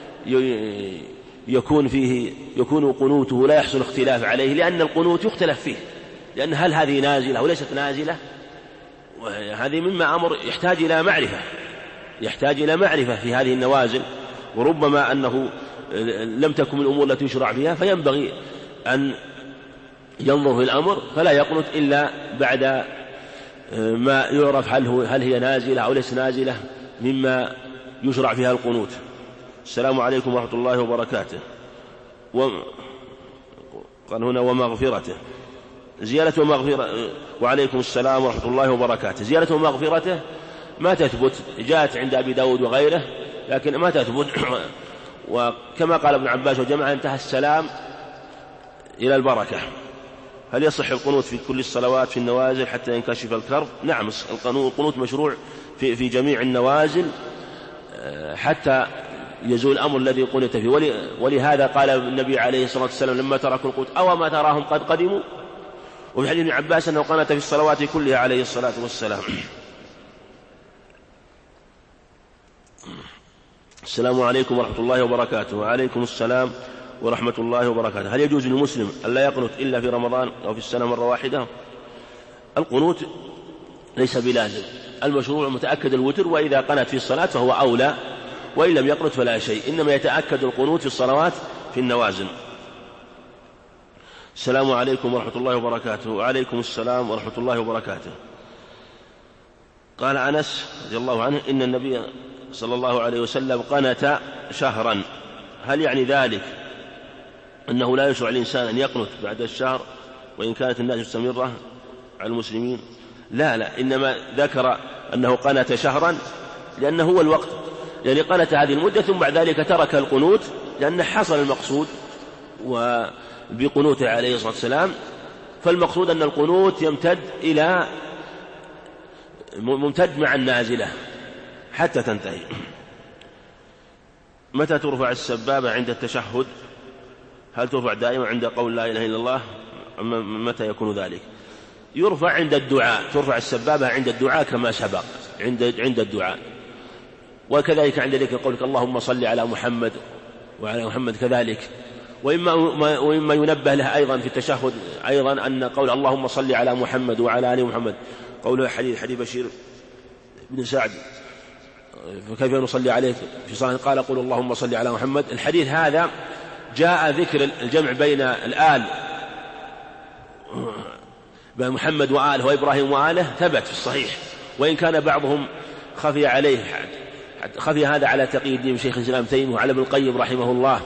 يكون فيه يكون قنوته لا يحصل اختلاف عليه، لأن القنوت يختلف فيه، لأن هل هذه نازلة أو ليست نازلة؟ هذه مما أمر يحتاج إلى معرفة يحتاج إلى معرفة في هذه النوازل، وربما أنه لم تكن من الأمور التي يشرع فيها، فينبغي أن ينظر في الأمر فلا يقنط إلا بعد ما يعرف هل, هو هل هي نازلة أو ليس نازلة مما يشرع فيها القنوت. السلام عليكم ورحمة الله وبركاته. و... قال هنا ومغفرته زيادة ومغفرة. وعليكم السلام ورحمة الله وبركاته. زيادة ومغفرته ما تثبت، جاءت عند أبي داود وغيره لكن ما تثبت. وكما قال ابن عباس وجمع انتهى السلام إلى البركة. هل يصح القنوت في كل الصلوات في النوازل حتى ينكشف الكرب؟ نعم، القنوت مشروع في, في جميع النوازل حتى يزول الأمر الذي قنت فيه. ولهذا قال النبي عليه الصلاة والسلام لما تركوا القنوت أو ما تراهم قد قدموا. وفي حديث ابن عباس أنه قنت في الصلوات كلها عليه الصلاة والسلام. السلام عليكم ورحمة الله وبركاته. وعليكم السلام ورحمة الله وبركاته. هل يجوز للمسلم أن لا يقنت إلا في رمضان أو في السنة مرة واحدة؟ القنوت ليس بلازم، المشروع متأكد الوتر، وإذا قنت في الصلاة فهو أولى، وإن لم يقنت فلا شيء، إنما يتأكد القنوت في الصلوات في النوازل. السلام عليكم ورحمة الله وبركاته. وعليكم السلام ورحمة الله وبركاته. قال أنس رضي الله عنه إن النبي صلى الله عليه وسلم قنت شهرا، هل يعني ذلك أنه لا يشرع الإنسان أن يقنت بعد الشهر وإن كانت الناس مستمرة على المسلمين؟ لا لا، إنما ذكر أنه قنت شهرا لأنه هو الوقت، يعني قنت هذه المدة ثم بعد ذلك ترك القنوت لأن حصل المقصود وبقنوته عليه الصلاة والسلام. فالمقصود أن القنوت يمتد إلى ممتد مع النازلة حتى تنتهي. متى ترفع السبابة عند التشهد؟ هل ترفع دائما عند قول لا إله إلا الله؟ متى يكون ذلك؟ يرفع عند الدعاء، ترفع السبابة عند الدعاء كما سبق، عند عند الدعاء، وكذلك عند ذكر قولك اللهم صل على محمد وعلى محمد كذلك. وإما, وإما ينبه له أيضا في التشهد أيضا أن قول اللهم صل على محمد وعلى آل محمد قوله حديث حديث بشير بن سعد فكيف نصلي عليك في صلاة قال قول اللهم صل على محمد. الحديث هذا جاء ذكر الجمع بين الآل بين محمد وآله وإبراهيم وآله ثبت في الصحيح، وإن كان بعضهم خفي عليه، خفي هذا على تقي الدين شيخ الإسلام تيمية وعلى ابن القيم رحمه الله،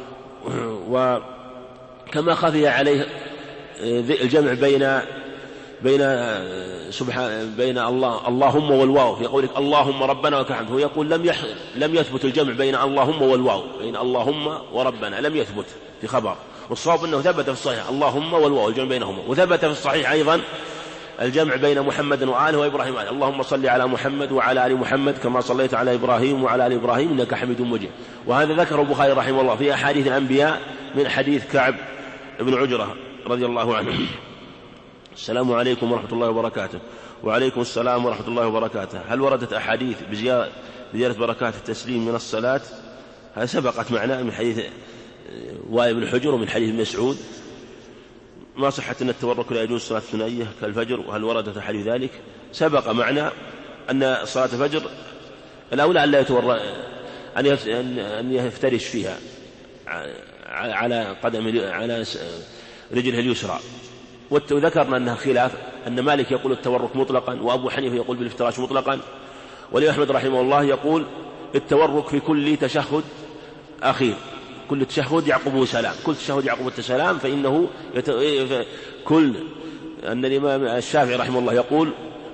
وكما خفي عليه الجمع بين بين سبحان بين الله اللهم والواو في قولك اللهم ربنا ولك الحمد. هو يقول لم يح... لم يثبت الجمع بين اللهم والواو، بين اللهم وربنا لم يثبت في خبر، والصواب أنه ثبت في الصحيح اللهم والواو الجمع بينهما، وثبت في الصحيح أيضا الجمع بين محمد وآله وإبراهيم وآله اللهم صل على محمد وعلى آل محمد كما صليت على إبراهيم وعلى آل إبراهيم إنك حميد مجيد. وهذا ذكره البخاري رحمه الله في أحاديث الأنبياء من حديث كعب بن عجرة رضي الله عنه. السلام عليكم ورحمة الله وبركاته. وعليكم السلام ورحمة الله وبركاته. هل وردت أحاديث بزيارة بركات التسليم من الصلاة؟ هذا سبقت معنا من حديث وائل بن حجر ومن حديث مسعود. ما صحة أن التورك لا يجوز صلاة ثنائية كالفجر، وهل وردت حديث ذلك؟ سبق معنا أن صلاة الفجر الأولى أن لا يتورك، أن يفترش فيها على قدم على رجله اليسرى. وذكرنا أنها خلاف، أن مالك يقول التورك مطلقا، وأبو حنيفة يقول بالافتراش مطلقا، والإمام أحمد رحمه الله يقول التورك في كل تشهد أخير، كل تشهد يعقبه سلام، كل تشهد يعقبه السلام، فإنه يت... كل أن الإمام الشافعي رحمه الله يقول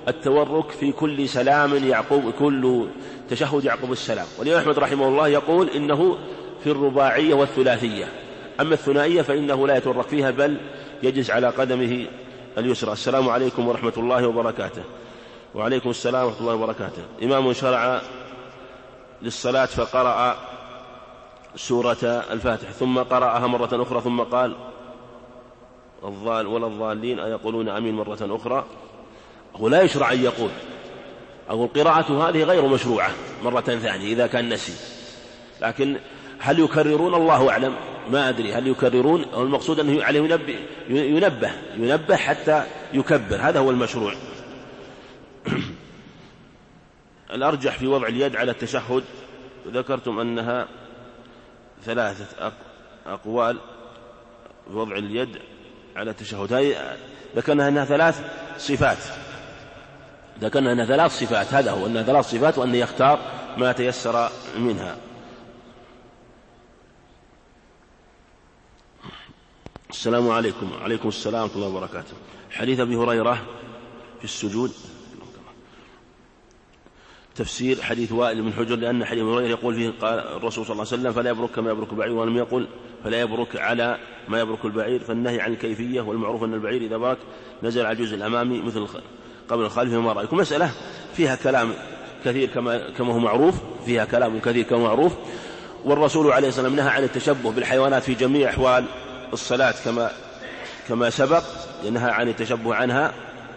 التورك في كل سلام يعقوب كل تشهد يعقوب السلام. والإمام أحمد رحمه الله يقول إنه في الرباعية والثلاثية، أما الثنائية فإنه لا يتورك فيها بل يجلس على قدمه اليسرى. السلام عليكم ورحمة الله وبركاته. وعليكم السلام ورحمة الله وبركاته. إمام شرع للصلاة فقرأ سورة الفاتحة ثم قرأها مرة أخرى ثم قال الضال ولا الضالين أيقولون أمين مرة أخرى. هو لا يشرع أن يقول، أو القراءة هذه غير مشروعة مرة ثانية إذا كان نسي، لكن هل يكررون؟ الله أعلم، ما أدري هل يكررون أو المقصود أنه عليه ينبه ينبه, ينبه حتى يكبر، هذا هو المشروع. الأرجح في وضع اليد على التشهد، ذكرتم أنها ثلاثة أقوال في وضع اليد على التشهد، هذه ذكرنا أنها ثلاث صفات، ذكرنا أنها ثلاث صفات، هذا هو أنها ثلاث صفات وأن يختار ما تيسر منها. السلام عليكم. عليكم السلام ورحمة الله وبركاته. حديث أبي هريرة في السجود، تفسير حديث وائل بن حجر، لأن حديث هريرة يقول فيه قال الرسول صلى الله عليه وسلم فلا يبرك كما يبرك البعير، ولم يقل فلا يبرك على ما يبرك البعير، فالنهي عن الكيفية، والمعروف أن البعير إذا برك نزل على الجزء الأمامي مثل قبل الخلف. ما رأيكم؟ مسألة فيها كلام كثير كما كما هو معروف، فيها كلام كثير كما معروف. والرسول عليه الصلاة والسلام نهى عن التشبه بالحيوانات في جميع أحوال الصلاة كما كما سبق، ينهى عن التشبه عنها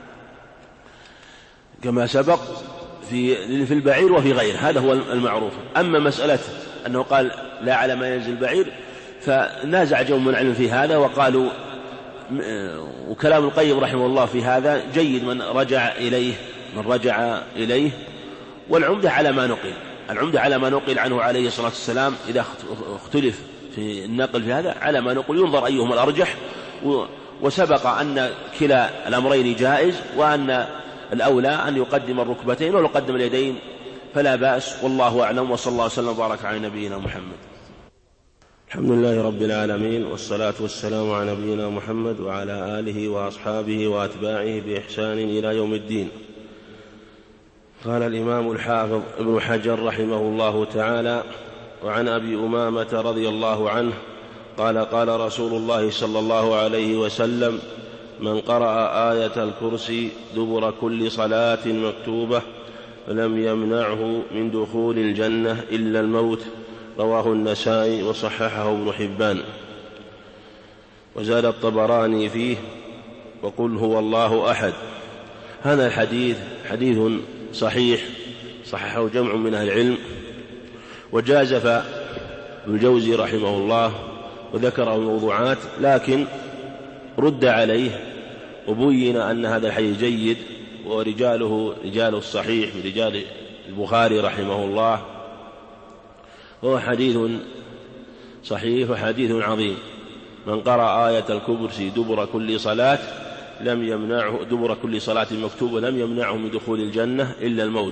كما سبق في في البعير وفي غيره، هذا هو المعروف. أما مسألة أنه قال لا على ما ينزل البعير، فنازع جمع من العلم في هذا وقالوا، وكلام القيم رحمه الله في هذا جيد من رجع إليه من رجع إليه والعمدة على ما نقل، العمدة على ما نقل عنه عليه الصلاة والسلام. إذا اختلف في النقل في هذا على ما نقل ينظر أيهما الأرجح، وسبق أن كلا الأمرين جائز، وأن الأولى أن يقدم الركبتين ويقدم اليدين فلا بأس، والله أعلم. وصلى الله وسلم وبارك على نبينا محمد. الحمد لله رب العالمين، والصلاة والسلام على نبينا محمد وعلى آله وأصحابه وأتباعه بإحسان إلى يوم الدين. قال الإمام الحافظ ابن حجر رحمه الله تعالى: وعن أبي أمامة رضي الله عنه قال: قال رسول الله صلى الله عليه وسلم: من قرأ آية الكرسي دبر كل صلاة مكتوبة لم يمنعه من دخول الجنة إلا الموت. رواه النسائي وصححه ابن حبان. وزاد الطبراني فيه: وقل هو الله أحد. هذا الحديث حديث صحيح، صححه جمع من أهل العلم، وجازف ابن الجوزي رحمه الله وذكر الموضوعات، لكن رد عليه وبين أن هذا الحديث جيد، ورجاله رجال الصحيح من رجال البخاري رحمه الله، وهو حديث صحيح وحديث عظيم. من قرأ آية الكرسي دبر كل صلاة لم يمنعه دبر كل صلاة مكتوبة لم يمنعه من دخول الجنة إلا الموت،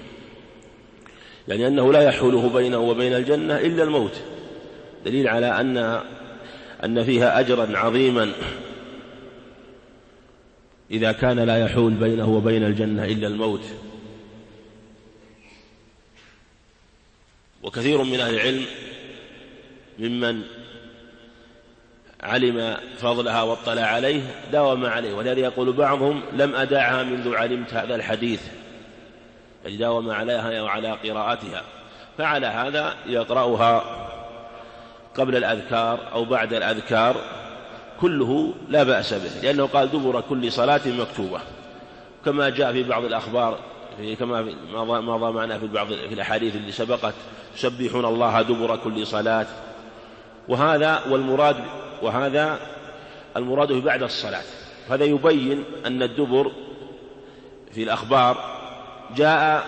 يعني أنه لا يحوله بينه وبين الجنة إلا الموت، دليل على أن أن فيها أجرا عظيما إذا كان لا يحول بينه وبين الجنة إلا الموت. وكثير من أهل العلم ممن علم فضلها واطلع عليه داوم عليه، ولذلك يقول بعضهم: لم أدعها منذ علمت هذا الحديث، يعني داوم عليها وعلى قراءتها. فعلى هذا يقرأها قبل الأذكار أو بعد الأذكار كله لا بأس به، لأنه قال دبر كل صلاة مكتوبة، كما جاء في بعض الأخبار كما مضى معنا في بعض في الأحاديث اللي سبقت: يسبحون الله دبر كل صلاة. وهذا والمراد وهذا المراد بعد الصلاة. هذا يبين أن الدبر في الأخبار جاء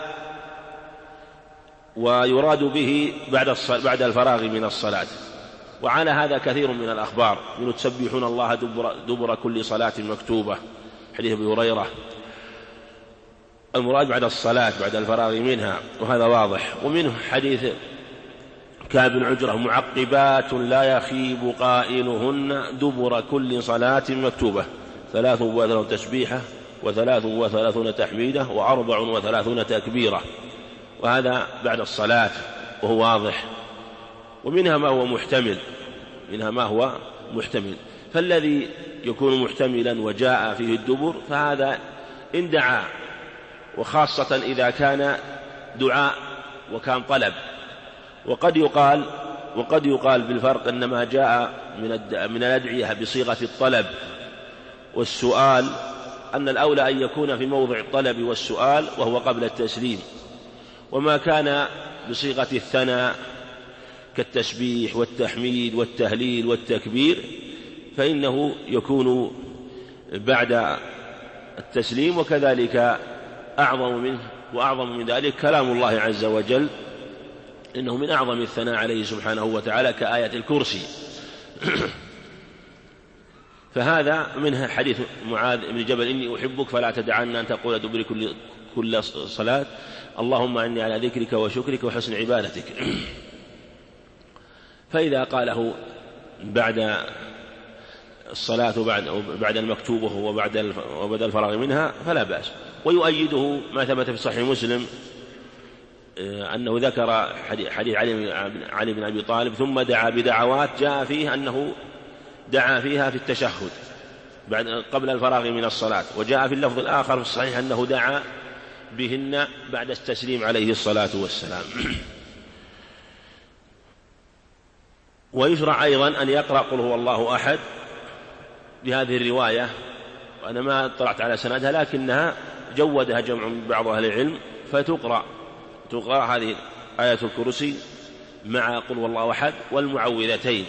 ويراد به بعد بعد الفراغ من الصلاة، وعلى هذا كثير من الأخبار من تسبحون الله دبر, دبر كل صلاة مكتوبة، حديث أبي هريرة، المراد بعد الصلاة بعد الفراغ منها، وهذا واضح. ومنه حديث كعب بن عجرة: معقبات لا يخيب قائلهن دبر كل صلاة مكتوبة، ثلاث وثلاثون تسبيحة وثلاث وثلاثون تحميدة وأربع وثلاثون تكبيرة، وهذا بعد الصلاة وهو واضح. ومنها ما هو محتمل منها ما هو محتمل فالذي يكون محتملا وجاء فيه الدبر فهذا إن دعا، وخاصة إذا كان دعاء وكان طلب. وقد يقال وقد يقال بالفرق أن ما جاء من من الأدعية بصيغة الطلب والسؤال أن الأولى أن يكون في موضع الطلب والسؤال وهو قبل التسليم، وما كان بصيغة الثناء كالتسبيح والتحميد والتهليل والتكبير فإنه يكون بعد التسليم. وكذلك أعظم منه وأعظم من ذلك كلام الله عز وجل، إنه من أعظم الثناء عليه سبحانه وتعالى كآية الكرسي. فهذا منها حديث معاذ بن جبل إني أحبك فلا تدعن أن تقول دبر كل, كل صلاة اللهم إني على ذكرك وشكرك وحسن عبادتك. فإذا قاله بعد الصلاة وبعد, بعد المكتوبة وبعد وبعد الفراغ منها فلا بأس. ويؤيده ما ثبت في صحيح مسلم أنه ذكر حديث علي بن أبي طالب ثم دعا بدعوات جاء فيه أنه دعا فيها في التشهد بعد قبل الفراغ من الصلاة، وجاء في اللفظ الآخر في الصحيح أنه دعا بهن بعد التسليم عليه الصلاة والسلام. ويشرع أيضا أن يقرأ قل هو الله أحد بهذه الرواية، وأنا ما اطلعت على سندها لكنها جودها جمع من بعض أهل العلم، فتقرأ تقرأ هذه آية الكرسي مع قل هو الله أحد والمعوذتين،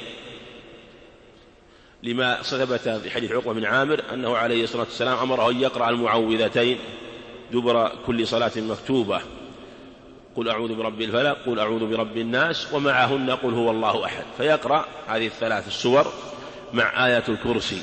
لما ثبت في حديث عقبة بن عامر أنه عليه الصلاة والسلام أمره أن يقرأ المعوذتين دبر كل صلاة مكتوبة، قل أعوذ برب الفلق قل أعوذ برب الناس ومعهن قل هو الله أحد، فيقرأ هذه الثلاث السور مع آية الكرسي.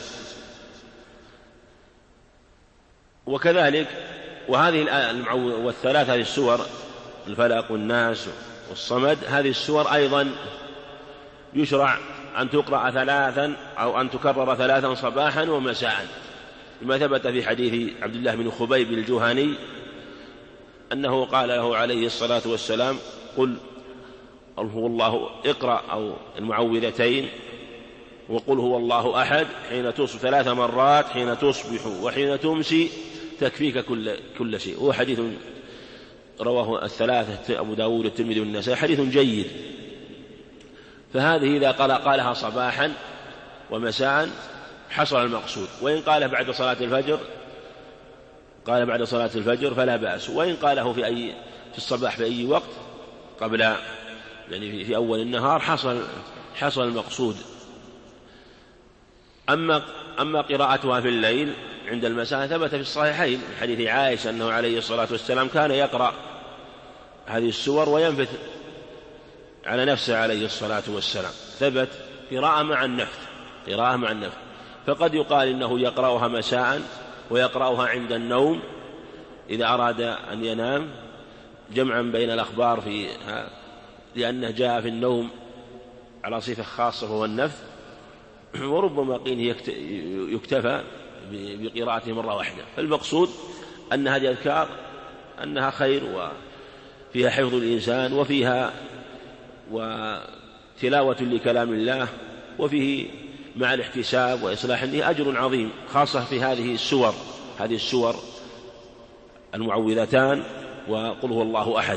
وكذلك وهذه والثلاث هذه السور الفلق والناس والصمد هذه السور أيضا يشرع أن تقرأ ثلاثا أو أن تكرر ثلاثا صباحا ومساء، لما ثبت في حديث عبد الله بن خبيب الجهني أنه قال له عليه الصلاة والسلام قل هو الله اقرأ أو المعوذتين وقل هو الله أحد حين تصبح ثلاث مرات حين تصبح وحين تمسي تكفيك كل, كل شيء. هو حديث رواه الثلاثة أبو داود والترمذي والنسائي حديث جيد. فهذه إذا قال قالها صباحا ومساء حصل المقصود، وإن قاله بعد صلاة الفجر قال بعد صلاة الفجر فلا بأس، وإن قاله في أي في الصباح في أي وقت قبل يعني في أول النهار حصل حصل المقصود. أما أما قراءتها في الليل عند المساء ثبت في الصحيحين من حديث عائشة أنه عليه الصلاة والسلام كان يقرأ هذه السور وينفث على نفسه عليه الصلاة والسلام، ثبت قراءة مع النفث قراءة مع النفث. فقد يقال إنه يقرأها مساء ويقرأها عند النوم إذا أراد أن ينام، جمعا بين الأخبار فيها لأنه جاء في النوم على صفة خاصة وهو النفث، وربما قيل يكتفى بقراءته مرة واحدة. فالمقصود أن هذه الأذكار أنها خير وفيها حفظ الإنسان وفيها وتلاوة لكلام الله، وفيه مع الاحتساب وإصلاح النية أجر عظيم، خاصة في هذه السور هذه السور المعوذتان وقل هو الله أحد.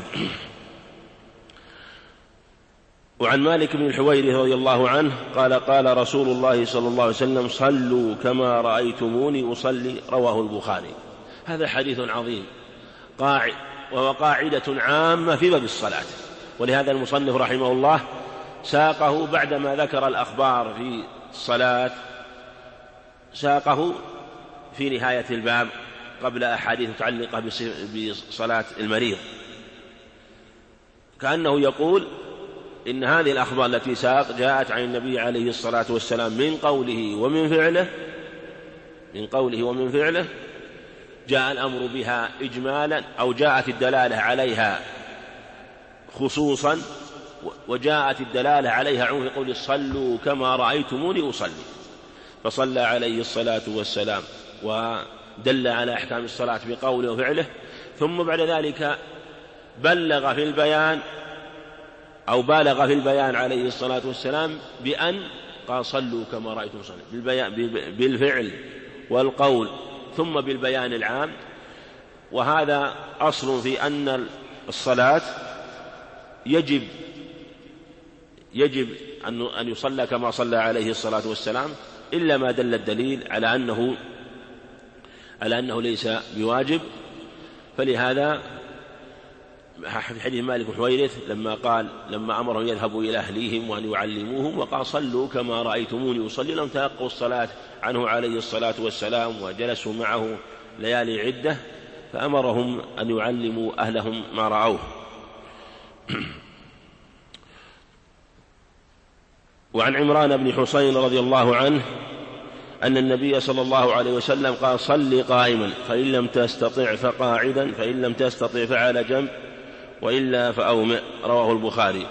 وعن مالك بن الحويرث رضي الله عنه قال قال رسول الله صلى الله عليه وسلم صلوا كما رأيتموني أصلي، رواه البخاري. هذا حديث عظيم قاعد وهو قاعدة عامة في باب الصلاة، ولهذا المصنف رحمه الله ساقه بعدما ذكر الأخبار في الصلاة ساقه في نهاية الباب قبل أحاديث متعلقة بصلاة المريض، كأنه يقول إن هذه الأخبار التي ساق جاءت عن النبي عليه الصلاة والسلام من قوله ومن فعله من قوله ومن فعله جاء الأمر بها إجمالا أو جاءت الدلالة عليها خصوصا، وجاءت الدلالة عليها عموما في قول صلوا كما رأيتموني أصلي، فصلى عليه الصلاة والسلام دل على أحكام الصلاة بقوله وفعله، ثم بعد ذلك بلغ في البيان أو بالغ في البيان عليه الصلاة والسلام بأن قال صلوا كما رأيتم صلوا، بالفعل والقول ثم بالبيان العام. وهذا أصل في أن الصلاة يجب يجب أن يصلى كما صلى عليه الصلاة والسلام، إلا ما دل الدليل على أنه على أنه ليس بواجب. فلهذا في حديث مالك بن حويرث لما قال لما أمرهم يذهبوا إلى أهليهم وأن يعلموهم وقال صلوا كما رأيتموني أصلي، لم تلقوا الصلاة عنه عليه الصلاة والسلام وجلسوا معه ليالي عدة، فأمرهم أن يعلموا أهلهم ما رأوه. وعن عمران بن حسين رضي الله عنه أن النبي صلى الله عليه وسلم قال صل قائما فإن لم تستطع فقاعدا فإن لم تستطع فعلى جنب وإلا فأومئ، رواه البخاري.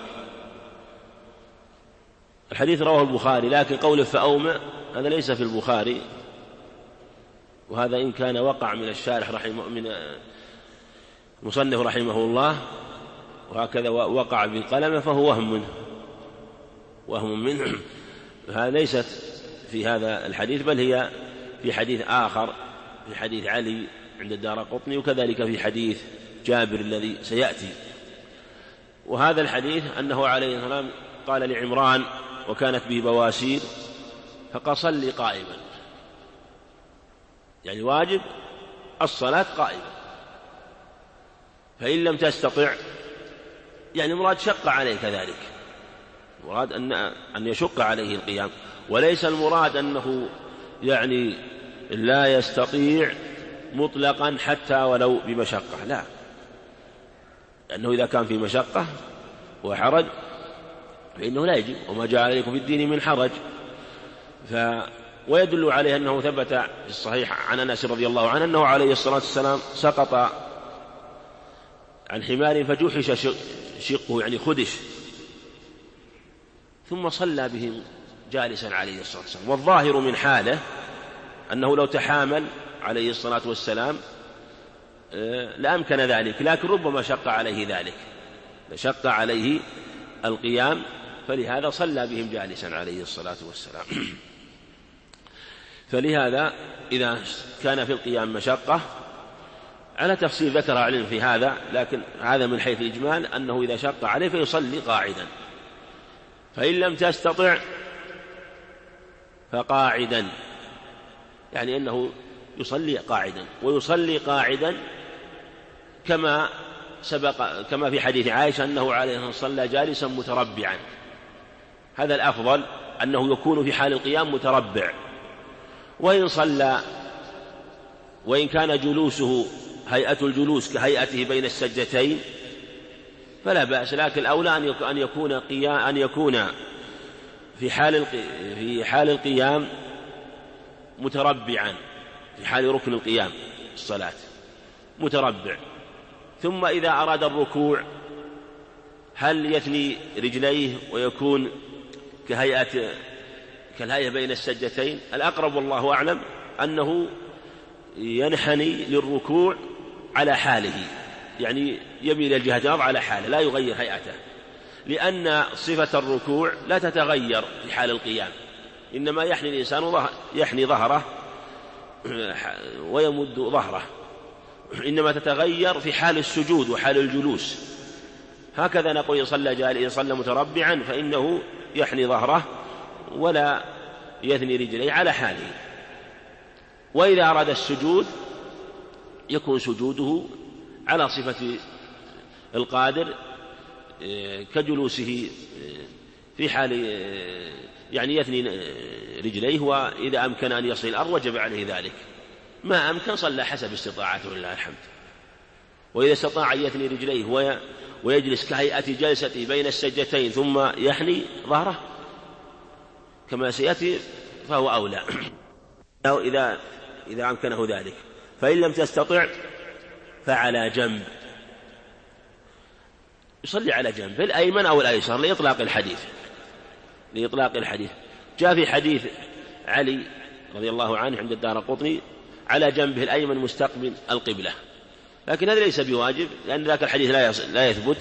الحديث رواه البخاري، لكن قوله فأومئ هذا ليس في البخاري، وهذا إن كان وقع من الشارح رحمه من مصنف رحمه الله وهكذا وقع بقلمه فهو وهم منه وهم منه هذا ليست في هذا الحديث، بل هي في حديث آخر في حديث علي عند الدارقطني، وكذلك في حديث جابر الذي سيأتي. وهذا الحديث أنه عليه الصلاة والسلام قال لعمران وكانت به بواسير فقال صل قائما، يعني واجب الصلاة قائما، فإن لم تستطع يعني مراد شق عليه كذلك، مراد أن أن يشق عليه القيام، وليس المراد أنه يعني لا يستطيع مطلقا حتى ولو بمشقة، لا، لأنه إذا كان في مشقة وحرج فإنه لا يجب، وما جاء عليكم في الدين من حرج. ف ويدل عليه أنه ثبت في الصحيح عن أنس رضي الله عنه أنه عليه الصلاة والسلام سقط عن حمار فجحش شقه يعني خدش، ثم صلى بهم جالسا عليه الصلاة والسلام. والظاهر من حاله أنه لو تحامل عليه الصلاة والسلام لأمكن ذلك، لكن ربما شق عليه ذلك، شق عليه القيام، فلهذا صلى بهم جالسا عليه الصلاة والسلام. فلهذا إذا كان في القيام مشقة على تفصيل ذكر علم في هذا، لكن هذا من حيث الإجمال أنه إذا شق عليه فيصلي قاعدا، فإن لم تستطع فقاعدا، يعني أنه يصلي قاعدا، ويصلي قاعدا كما سبق كما في حديث عائشة أنه عليه صلى جالسا متربعا، هذا الأفضل أنه يكون في حال القيام متربع. وإن صلى وإن كان جلوسه هيئة الجلوس كهيئته بين السجدتين فلا بأس، لكن الأولى أن يكون قيام أن يكون في حال في حال القيام متربعا، في حال ركن القيام الصلاة متربع. ثم إذا أراد الركوع هل يثني رجليه ويكون كهيئة كالهيئة بين السجدتين؟ الأقرب والله أعلم أنه ينحني للركوع على حاله، يعني يميل الجهة الأرض على حاله لا يغير هيئته، لأن صفة الركوع لا تتغير في حال القيام، إنما يحني الإنسان يحني ظهره ويمد ظهره، إنما تتغير في حال السجود وحال الجلوس. هكذا نقول يصلى جالسا يصلى متربعا فإنه يحني ظهره ولا يثني رجليه على حاله. وإذا أراد السجود يكون سجوده على صفة القادر كجلوسه في حال يعني يثني رجليه، وإذا أمكن أن يصل الأرض وجب عليه ذلك، ما أمكن صلى حسب استطاعته لله الحمد. وإذا استطاع أن يثني رجليه ويجلس كهيئة جلسته بين السجدتين ثم يحني ظهره كما سيأتي فهو أولى إذا إذا أمكنه ذلك. فإن لم تستطع فعلى جنب، يصلي على جنب الأيمن أو الأيسر لإطلاق الحديث لإطلاق الحديث جاء في حديث علي رضي الله عنه عند الدارقطني على جنبه الأيمن مستقبل القبلة، لكن هذا ليس بواجب لأن ذاك الحديث لا يثبت،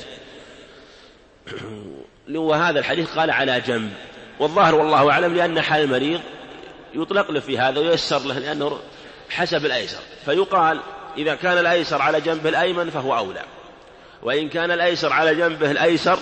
وهذا الحديث قال على جنب. والظاهر والله أعلم لأن حال المريض يطلق له في هذا وييسر له لأنه حسب الأيسر، فيقال إذا كان الأيسر على جنبه الأيمن فهو أولى، وإن كان الأيسر على جنبه الأيسر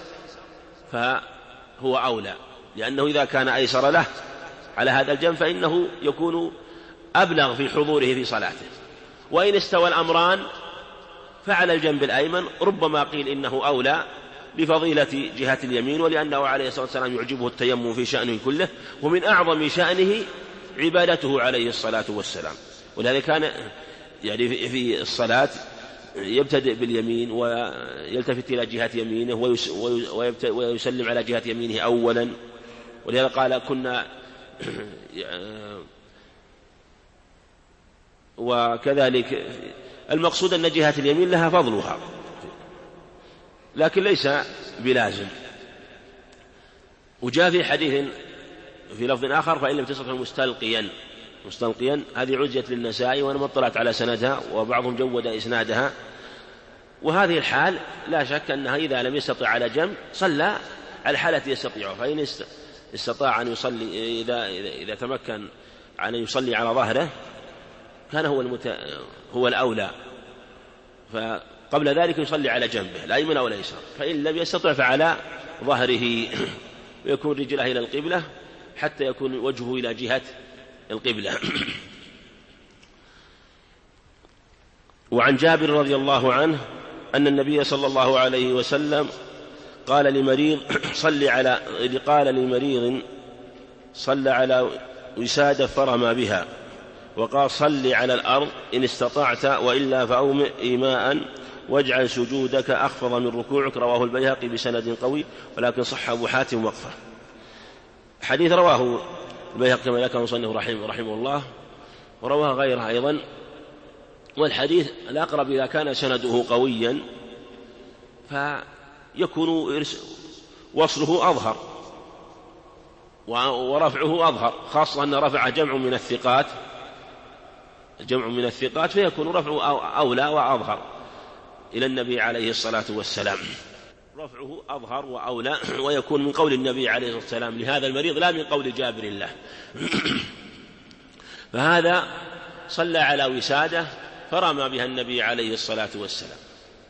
فهو أولى، لأنه إذا كان أيسر له على هذا الجنب فإنه يكون أبلغ في حضوره في صلاته. وإن استوى الأمران فعلى الجنب الأيمن ربما قيل إنه أولى لفضيلة جهة اليمين، ولأنه عليه الصلاة والسلام يعجبه التيمم في شأنه كله، ومن أعظم شأنه عبادته عليه الصلاة والسلام، ولهذا كان يعني في الصلاة يبتدئ باليمين ويلتفت إلى جهة يمينه ويسلم على جهة يمينه أولا، ولهذا قال كنا وكذلك المقصود أن جهة اليمين لها فضلها لكن ليس بلازم. وجاء في حديث في لفظ آخر فإن لم تستطع مستلقيا مستلقيا، هذه عزيت للنسائي وأنا ما اطلعت على سندها وبعضهم جود إسنادها، وهذه الحال لا شك أنها إذا لم يستطع على جنب صلى على حالة يستطيعها، فإن استطاع أن يصلي إذا, إذا, إذا تمكن أن يصلي على ظهره كان هو, المت... هو الأولى، فقبل ذلك يصلي على جنبه الأيمن أو الأيسر، فإن لم يستطع فعلى ظهره ويكون رجله إلى القبلة حتى يكون وجهه إلى جهة القبلة. وعن جابر رضي الله عنه أن النبي صلى الله عليه وسلم قال لمريض صلي على قال لمريض صلى على وسادة فرمى بها، وقال صلي على الأرض إن استطعت وإلا فأومئ إيماء واجعل سجودك أخفض من ركوعك. رواه البيهقي بسند قوي ولكن صح أبو حاتم وقفه. حديث رواه البيهقي كما ذكر مصنف رحمه, رحمه الله، ورواه غيره أيضا. والحديث الأقرب إذا كان سنده قويا فيكون وصله أظهر ورفعه أظهر، خاصة أن رفع جمع من الثقات جمع من الثقات فيكون رفعه أولى وأظهر إلى النبي عليه الصلاة والسلام، رفعه أظهر وأولى ويكون من قول النبي عليه الصلاة والسلام لهذا المريض لا من قول جابر الله. فهذا صلى على وسادة فرمى بها النبي عليه الصلاة والسلام،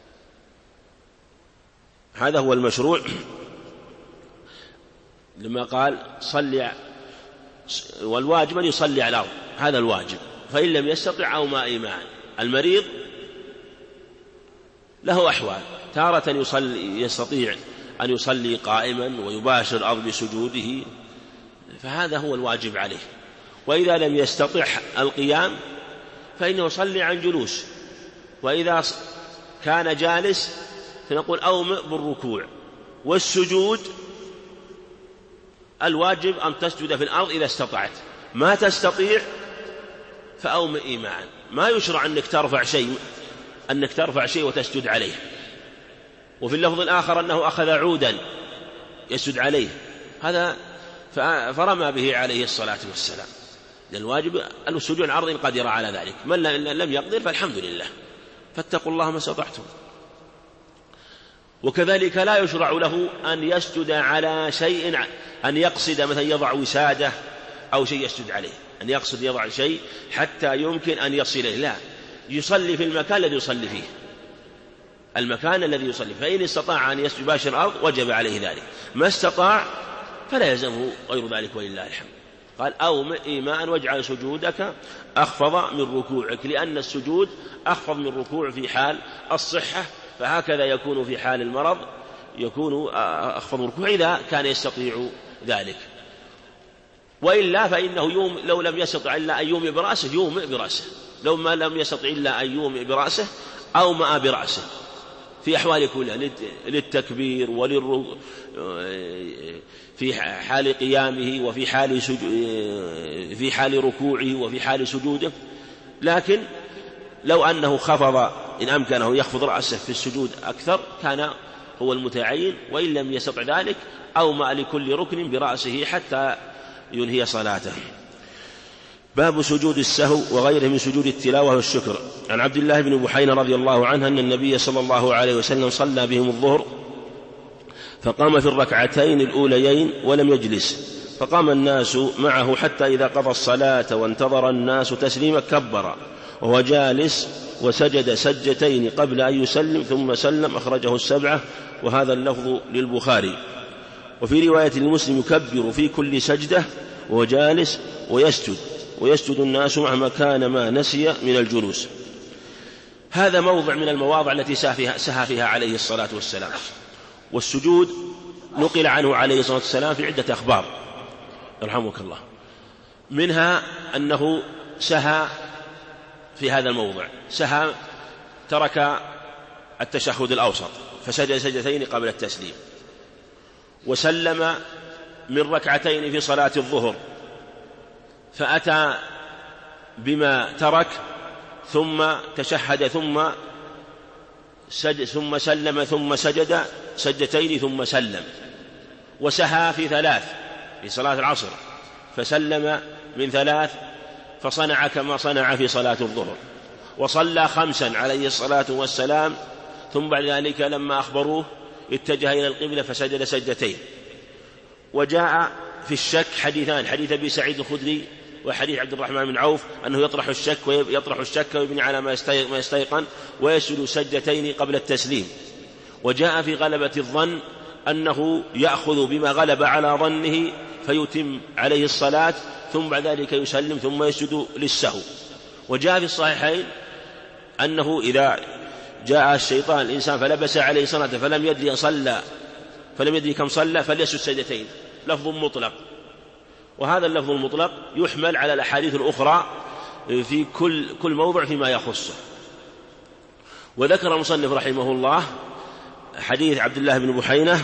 هذا هو المشروع لما قال صلي، والواجب أن يصلي على الأرض، هذا الواجب، فإن لم يستطع أو ما إيمان. المريض له أحوال، تارة يصلي يستطيع أن يصلي قائما ويباشر الأرض بسجوده، فهذا هو الواجب عليه. وإذا لم يستطع القيام فإنه يصلي عن جلوس، وإذا كان جالس فنقول أومئ بالركوع. والسجود الواجب أن تسجد في الأرض إذا استطعت، ما تستطيع فأومئ إيماء، ما يشرع أنك ترفع شيء أنك ترفع شيء وتسجد عليه. وفي اللفظ الآخر أنه أخذ عودا يسجد عليه، هذا فرمى به عليه الصلاة والسلام. الواجب السجود على الأرض إن قدر على ذلك، من لم يقدر فالحمد لله، فاتقوا الله ما استطعتم. وكذلك لا يشرع له أن يسجد على شيء، أن يقصد مثلا يضع وسادة أو شيء يسجد عليه، أن يقصد يضع شيء حتى يمكن أن يصل إليه، لا، يصلي في المكان الذي يصلي فيه، المكان الذي يصلي، فإن استطاع أن يباشر الأرض وجب عليه ذلك، ما استطاع فلا يلزمه غير ذلك ولله الحمد. قال أومئ إيماء واجعل سجودك أخفض من ركوعك، لأن السجود أخفض من الركوع في حال الصحة، فهكذا يكون في حال المرض، يكون أخفض من الركوع إذا كان يستطيع ذلك. وإلا فإنه يوم لو لم يستطع إلا أن يومئ برأسه يومئ برأسه، لو ما لم يستطع إلا أن يومئ برأسه أومأ برأسه في أحوال كلها، للتكبير وللركوع في حال قيامه وفي حال في حال ركوعه وفي حال سجوده. لكن لو أنه خفض إن أمكنه يخفض رأسه في السجود أكثر كان هو المتعين، وإن لم يستطع ذلك أومأ لكل ركن برأسه حتى ينهي صلاته. باب سجود السهو وغيره من سجود التلاوة والشكر. عن عبد الله بن بحينة رضي الله عنه أن النبي صلى الله عليه وسلم صلى بهم الظهر فقام في الركعتين الأوليين ولم يجلس، فقام الناس معه حتى إذا قضى الصلاة وانتظر الناس تسليما كبر وهو جالس وسجد سجدتين قبل أن يسلم ثم سلم، أخرجه السبعة، وهذا اللفظ للبخاري. وفي رواية المسلم يكبر في كل سجدة وهو جالس ويسجد ويسجد الناس مع مكان ما نسي من الجلوس. هذا موضع من المواضع التي سهى فيها عليه الصلاة والسلام. والسجود نقل عنه عليه الصلاة والسلام في عدة أخبار يرحمك الله، منها أنه سهى في هذا الموضع، سهى ترك التشهد الأوسط فسجد سجدتين قبل التسليم، وسلم من ركعتين في صلاة الظهر فأتى بما ترك ثم تشهد ثم سجد ثم سلم ثم سجد سجدتين ثم سلم. وسهى في ثلاث في صلاة العصر فسلم من ثلاث فصنع كما صنع في صلاة الظهر. وصلى خمسا عليه الصلاة والسلام ثم بعد ذلك لما أخبروه اتجه إلى القبلة فسجد سجدتين. وجاء في الشك حديثان، حديث أبي سعيد الخدري وحديث عبد الرحمن بن عوف أنه يطرح الشك ويطرح الشك ويبني على ما يستيقن ويسجد سجدتين قبل التسليم. وجاء في غلبة الظن أنه يأخذ بما غلب على ظنه فيتم عليه الصلاة ثم بعد ذلك يسلم ثم يسجد للسهو. وجاء في الصحيحين أنه إذا جاء الشيطان الإنسان فلبس عليه صلاة فلم يدري صلى فلم يدري كم صلى فليسجد سجدتين، لفظ مطلق. وهذا اللفظ المطلق يحمل على الأحاديث الأخرى في كل كل موضع فيما يخصه. وذكر المصنف رحمه الله حديث عبد الله بن بحينة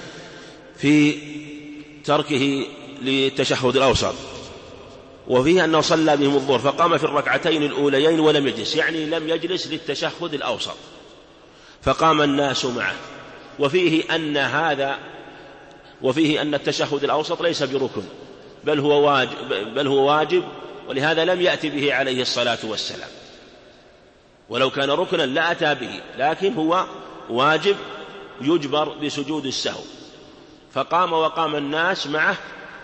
في تركه للتشهد الأوسط، وفيه أنه صلى بهم الظهر فقام في الركعتين الأوليين ولم يجلس، يعني لم يجلس للتشهد الأوسط، فقام الناس معه. وفيه أن هذا وفيه أن التشهد الأوسط ليس بركن بل هو واجب, بل هو واجب ولهذا لم يأتي به عليه الصلاة والسلام. ولو كان ركنا لا أتى به، لكن هو واجب يجبر بسجود السهو. فقام وقام الناس معه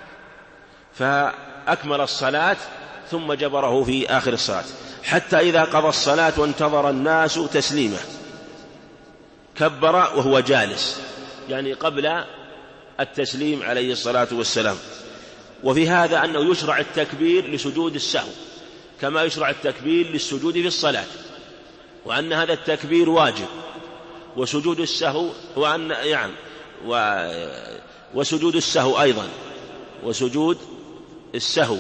فأكمل الصلاة ثم جبره في آخر الصلاة حتى إذا قضى الصلاة وانتظر الناس تسليمه كبر وهو جالس، يعني قبل التسليم عليه الصلاة والسلام. وفي هذا أنه يشرع التكبير لسجود السهو كما يشرع التكبير للسجود في الصلاة، وأن هذا التكبير واجب. وسجود السهو وأن يعني و وسجود السهو أيضا وسجود السهو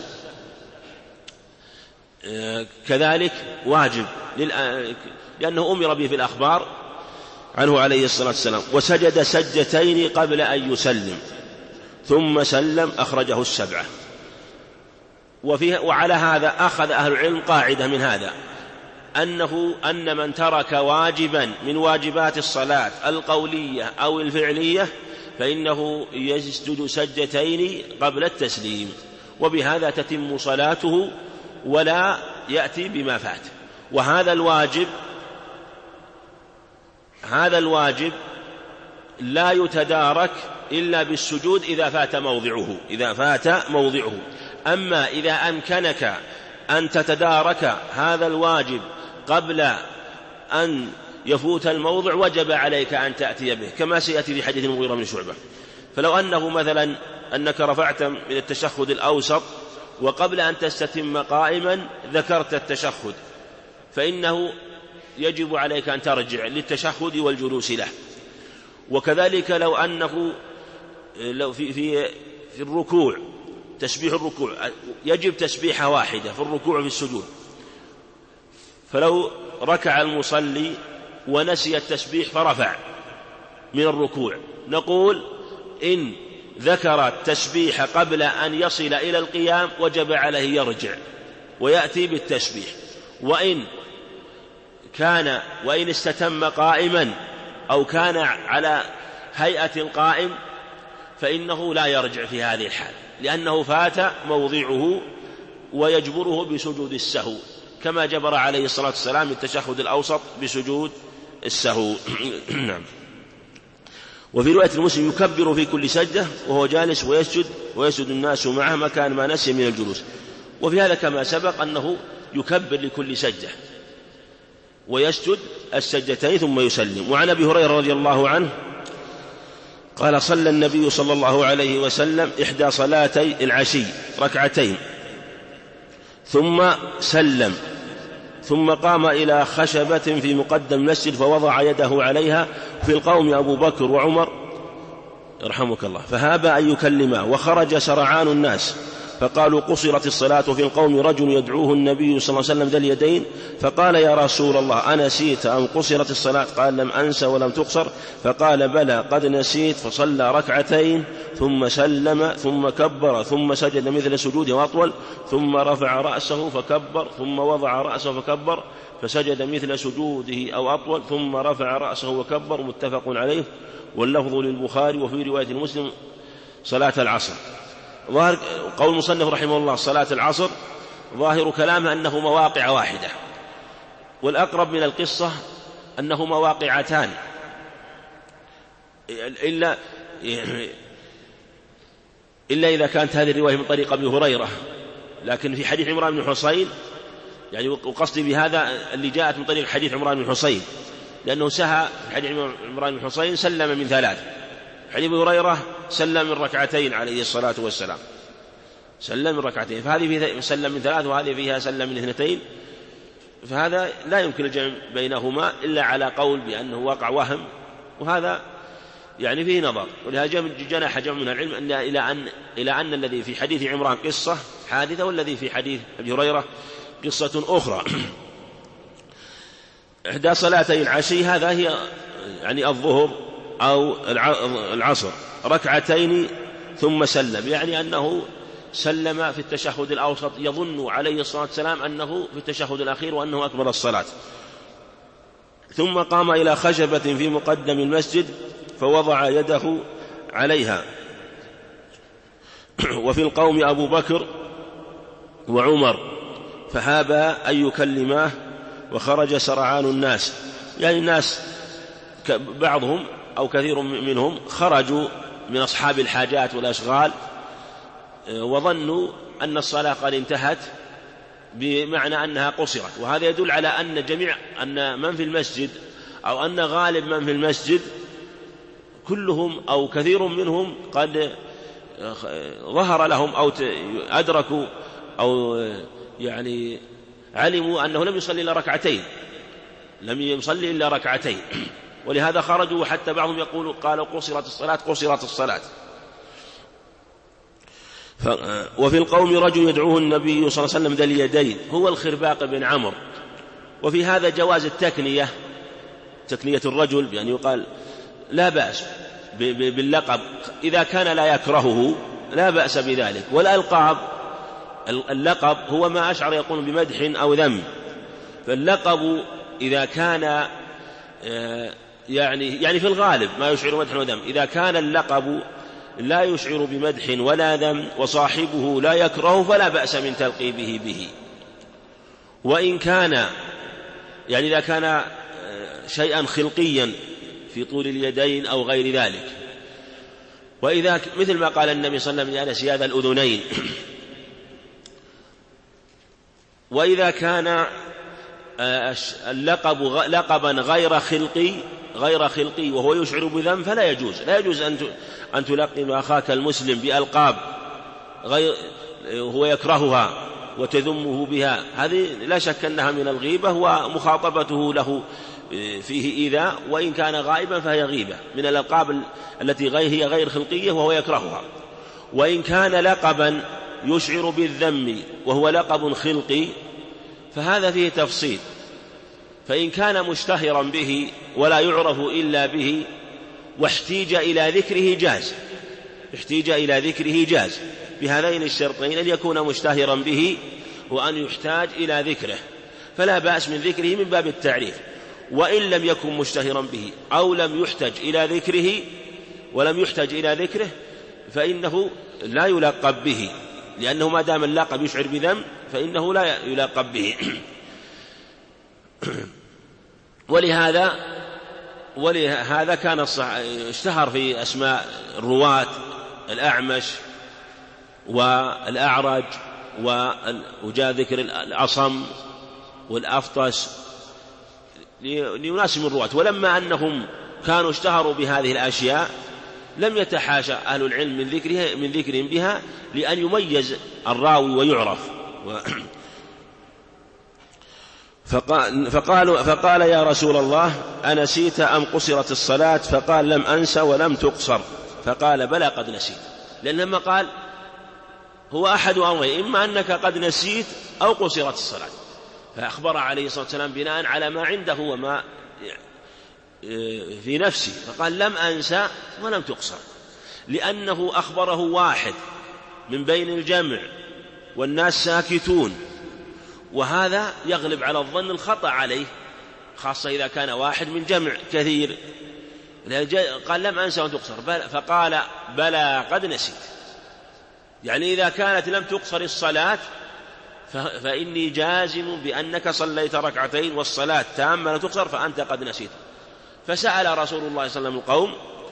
كذلك واجب لأنه أمر به في الأخبار عنه عليه الصلاة والسلام. وسجد سجدتين قبل أن يسلم ثم سلم، أخرجه السبعة. وفيه وعلى هذا أخذ أهل العلم قاعدة من هذا أنه أن من ترك واجبا من واجبات الصلاة القولية أو الفعلية فإنه يسجد سجدتين قبل التسليم، وبهذا تتم صلاته ولا يأتي بما فات. وهذا الواجب هذا الواجب لا يتدارك إلا بالسجود إذا فات موضعه إذا فات موضعه أما إذا أمكنك أن تتدارك هذا الواجب قبل أن يفوت الموضع وجب عليك أن تأتي به، كما سيأتي في حديث المغيرة بن شعبة. فلو أنه مثلا أنك رفعت من التشهد الأوسط وقبل أن تستتم قائما ذكرت التشهد فإنه يجب عليك أن ترجع للتشهد والجلوس له. وكذلك لو أنه لو في, في, في الركوع تسبيح الركوع يجب تسبيحة واحدة في الركوع في السجود، فلو ركع المصلي ونسي التسبيح فرفع من الركوع نقول إن ذكر التسبيح قبل أن يصل إلى القيام وجب عليه يرجع ويأتي بالتسبيح. وإن كان وإن استتم قائما أو كان على هيئة القائم فإنه لا يرجع في هذه الحال لأنه فات موضعه ويجبره بسجود السهو، كما جبر عليه الصلاة والسلام التشهد الأوسط بسجود السهو. نعم. وفي رواية المسلم يكبر في كل سجدة وهو جالس ويسجد ويسجد الناس معه مكان ما نسي من الجلوس. وفي هذا كما سبق أنه يكبر لكل سجدة ويسجد السجدتين ثم يسلم. وعن أبي هريرة رضي الله عنه قال صلى النبي صلى الله عليه وسلم إحدى صلاتي العشي ركعتين ثم سلم، ثم قام إلى خشبة في مقدم المسجد فوضع يده عليها، في القوم أبو بكر وعمر يرحمك الله فهابا أن يكلما، وخرج سرعان الناس فقالوا قصرت الصلاة، وفي القوم رجل يدعوه النبي صلى الله عليه وسلم ذا اليدين فقال يا رسول الله أنسيت أم قصرت الصلاة؟ قال لم أنس ولم تقصر. فقال بلى قد نسيت، فصلى ركعتين ثم سلم ثم كبر ثم سجد مثل سجوده وأطول، ثم رفع رأسه فكبر ثم وضع رأسه فكبر فسجد مثل سجوده أو أطول ثم رفع رأسه وكبر. متفق عليه، واللفظ للبخاري. وفي رواية مسلم صلاة العصر. ظاهر قول المصنف رحمه الله صلاة العصر ظاهر كلامه أنه مواقع واحدة، والأقرب من القصة أنه مواقعتان، إلا إلا إذا كانت هذه الرواية من طريق أبي هريرة. لكن في حديث عمران بن حصين، يعني وقصدي بهذا اللي جاءت من طريق حديث عمران بن حصين، لأنه سهى في حديث عمران بن حصين سلم من ثلاث، حديث أبي هريرة سلم من ركعتين عليه الصلاة والسلام، سلم من ركعتين، فهذه فيها سلم من ثلاث وهذه فيها سلم من اثنتين، فهذا لا يمكن الجمع بينهما إلا على قول بأنه وقع وهم، وهذا يعني فيه نظر. ولهذا جناح جمع من العلم أن إلى أن إلى أن الذي في حديث عمران قصة حادثة، والذي في حديث أبي هريرة قصة أخرى. إحدى صلاتي العشي هذا هي يعني الظهر أو العصر ركعتين ثم سلم، يعني أنه سلم في التشهد الأوسط، يظن عليه الصلاة والسلام أنه في التشهد الأخير وأنه أكمل الصلاة. ثم قام إلى خشبة في مقدم المسجد فوضع يده عليها، وفي القوم أبو بكر وعمر فهابا أن يكلماه، وخرج سرعان الناس، يعني الناس بعضهم أو كثير منهم خرجوا من أصحاب الحاجات والأشغال وظنوا أن الصلاة قد انتهت، بمعنى أنها قصرت. وهذا يدل على أن جميع أن من في المسجد أو أن غالب من في المسجد كلهم أو كثير منهم قد ظهر لهم أو أدركوا أو يعني علموا أنه لم يصلي إلا ركعتين، لم يصلي إلا ركعتين، ولهذا خرجوا. حتى بعضهم يقول قالوا قصرت الصلاة قصرت الصلاة. ف... وفي القوم رجل يدعوه النبي صلى الله عليه وسلم ذا اليدين، هو الخرباق بن عمرو. وفي هذا جواز التكنية، تكنية الرجل بأن يقال لا بأس ب... ب... باللقب إذا كان لا يكرهه، لا بأس بذلك. والألقاب اللقب هو ما أشعر يقول بمدح أو ذم، فاللقب إذا كان يعني يعني في الغالب ما يشعر مدح وذم، إذا كان اللقب لا يشعر بمدح ولا ذم وصاحبه لا يكره فلا بأس من تلقيبه به. وإن كان يعني إذا كان شيئا خلقيا في طول اليدين أو غير ذلك، وإذا مثل ما قال النبي صلى الله عليه وسلم لأنس هذا الأذنين. وإذا كان اللقب لقبا غير خلقي غير خلقي وهو يشعر بذم فلا يجوز، لا يجوز أن تلقب أخاك المسلم بألقاب غير هو يكرهها وتذمه بها، هذه لا شك أنها من الغيبة، ومخاطبته له فيه إيذاء، وإن كان غائبا فهي غيبة من الألقاب التي هي غير خلقية وهو يكرهها. وإن كان لقبا يشعر بالذم وهو لقب خلقي فهذا فيه تفصيل، فإن كان مشتهرا به ولا يعرف إلا به واحتيج إلى ذكره جاز، احتيج إلى ذكره جاز بهذين الشرطين، أن يكون مشتهرا به وأن يحتاج إلى ذكره، فلا بأس من ذكره من باب التعريف. وإن لم يكن مشتهرا به أو لم يحتج إلى ذكره ولم يحتج إلى ذكره فإنه لا يلقب به، لأنه ما دام اللقب يشعر بذم فإنه لا يلاقب به. ولهذا ولهذا كان اشتهر في أسماء الرواة الأعمش والأعرج وجاء ذكر الأصم والأفطس ليناسب الرواة. ولما أنهم كانوا اشتهروا بهذه الأشياء لم يتحاشى أهل العلم من ذكرها من ذكرهم بها لأن يميز الراوي ويعرف. فقال, فقال, فقال يا رسول الله أنسيت أم قصرت الصلاة؟ فقال لم أنس ولم تقصر. فقال بلى قد نسيت، لأن لما قال هو أحد أمرين، إما أنك قد نسيت أو قصرت الصلاة، فأخبر عليه الصلاة والسلام بناء على ما عنده وما في نفسه، فقال لم أنسى ولم تقصر، لأنه أخبره واحد من بين الجمع والناس ساكتون، وهذا يغلب على الظن الخطأ عليه، خاصة إذا كان واحد من جمع كثير. قال لم أنسى ولم تقصر، فقال بلى قد نسيت، يعني إذا كانت لم تقصر الصلاة فإني جازم بأنك صليت ركعتين والصلاة تامة لا تقصر فأنت قد نسيت. فسأل رسول الله صلى الله عليه وسلم القوم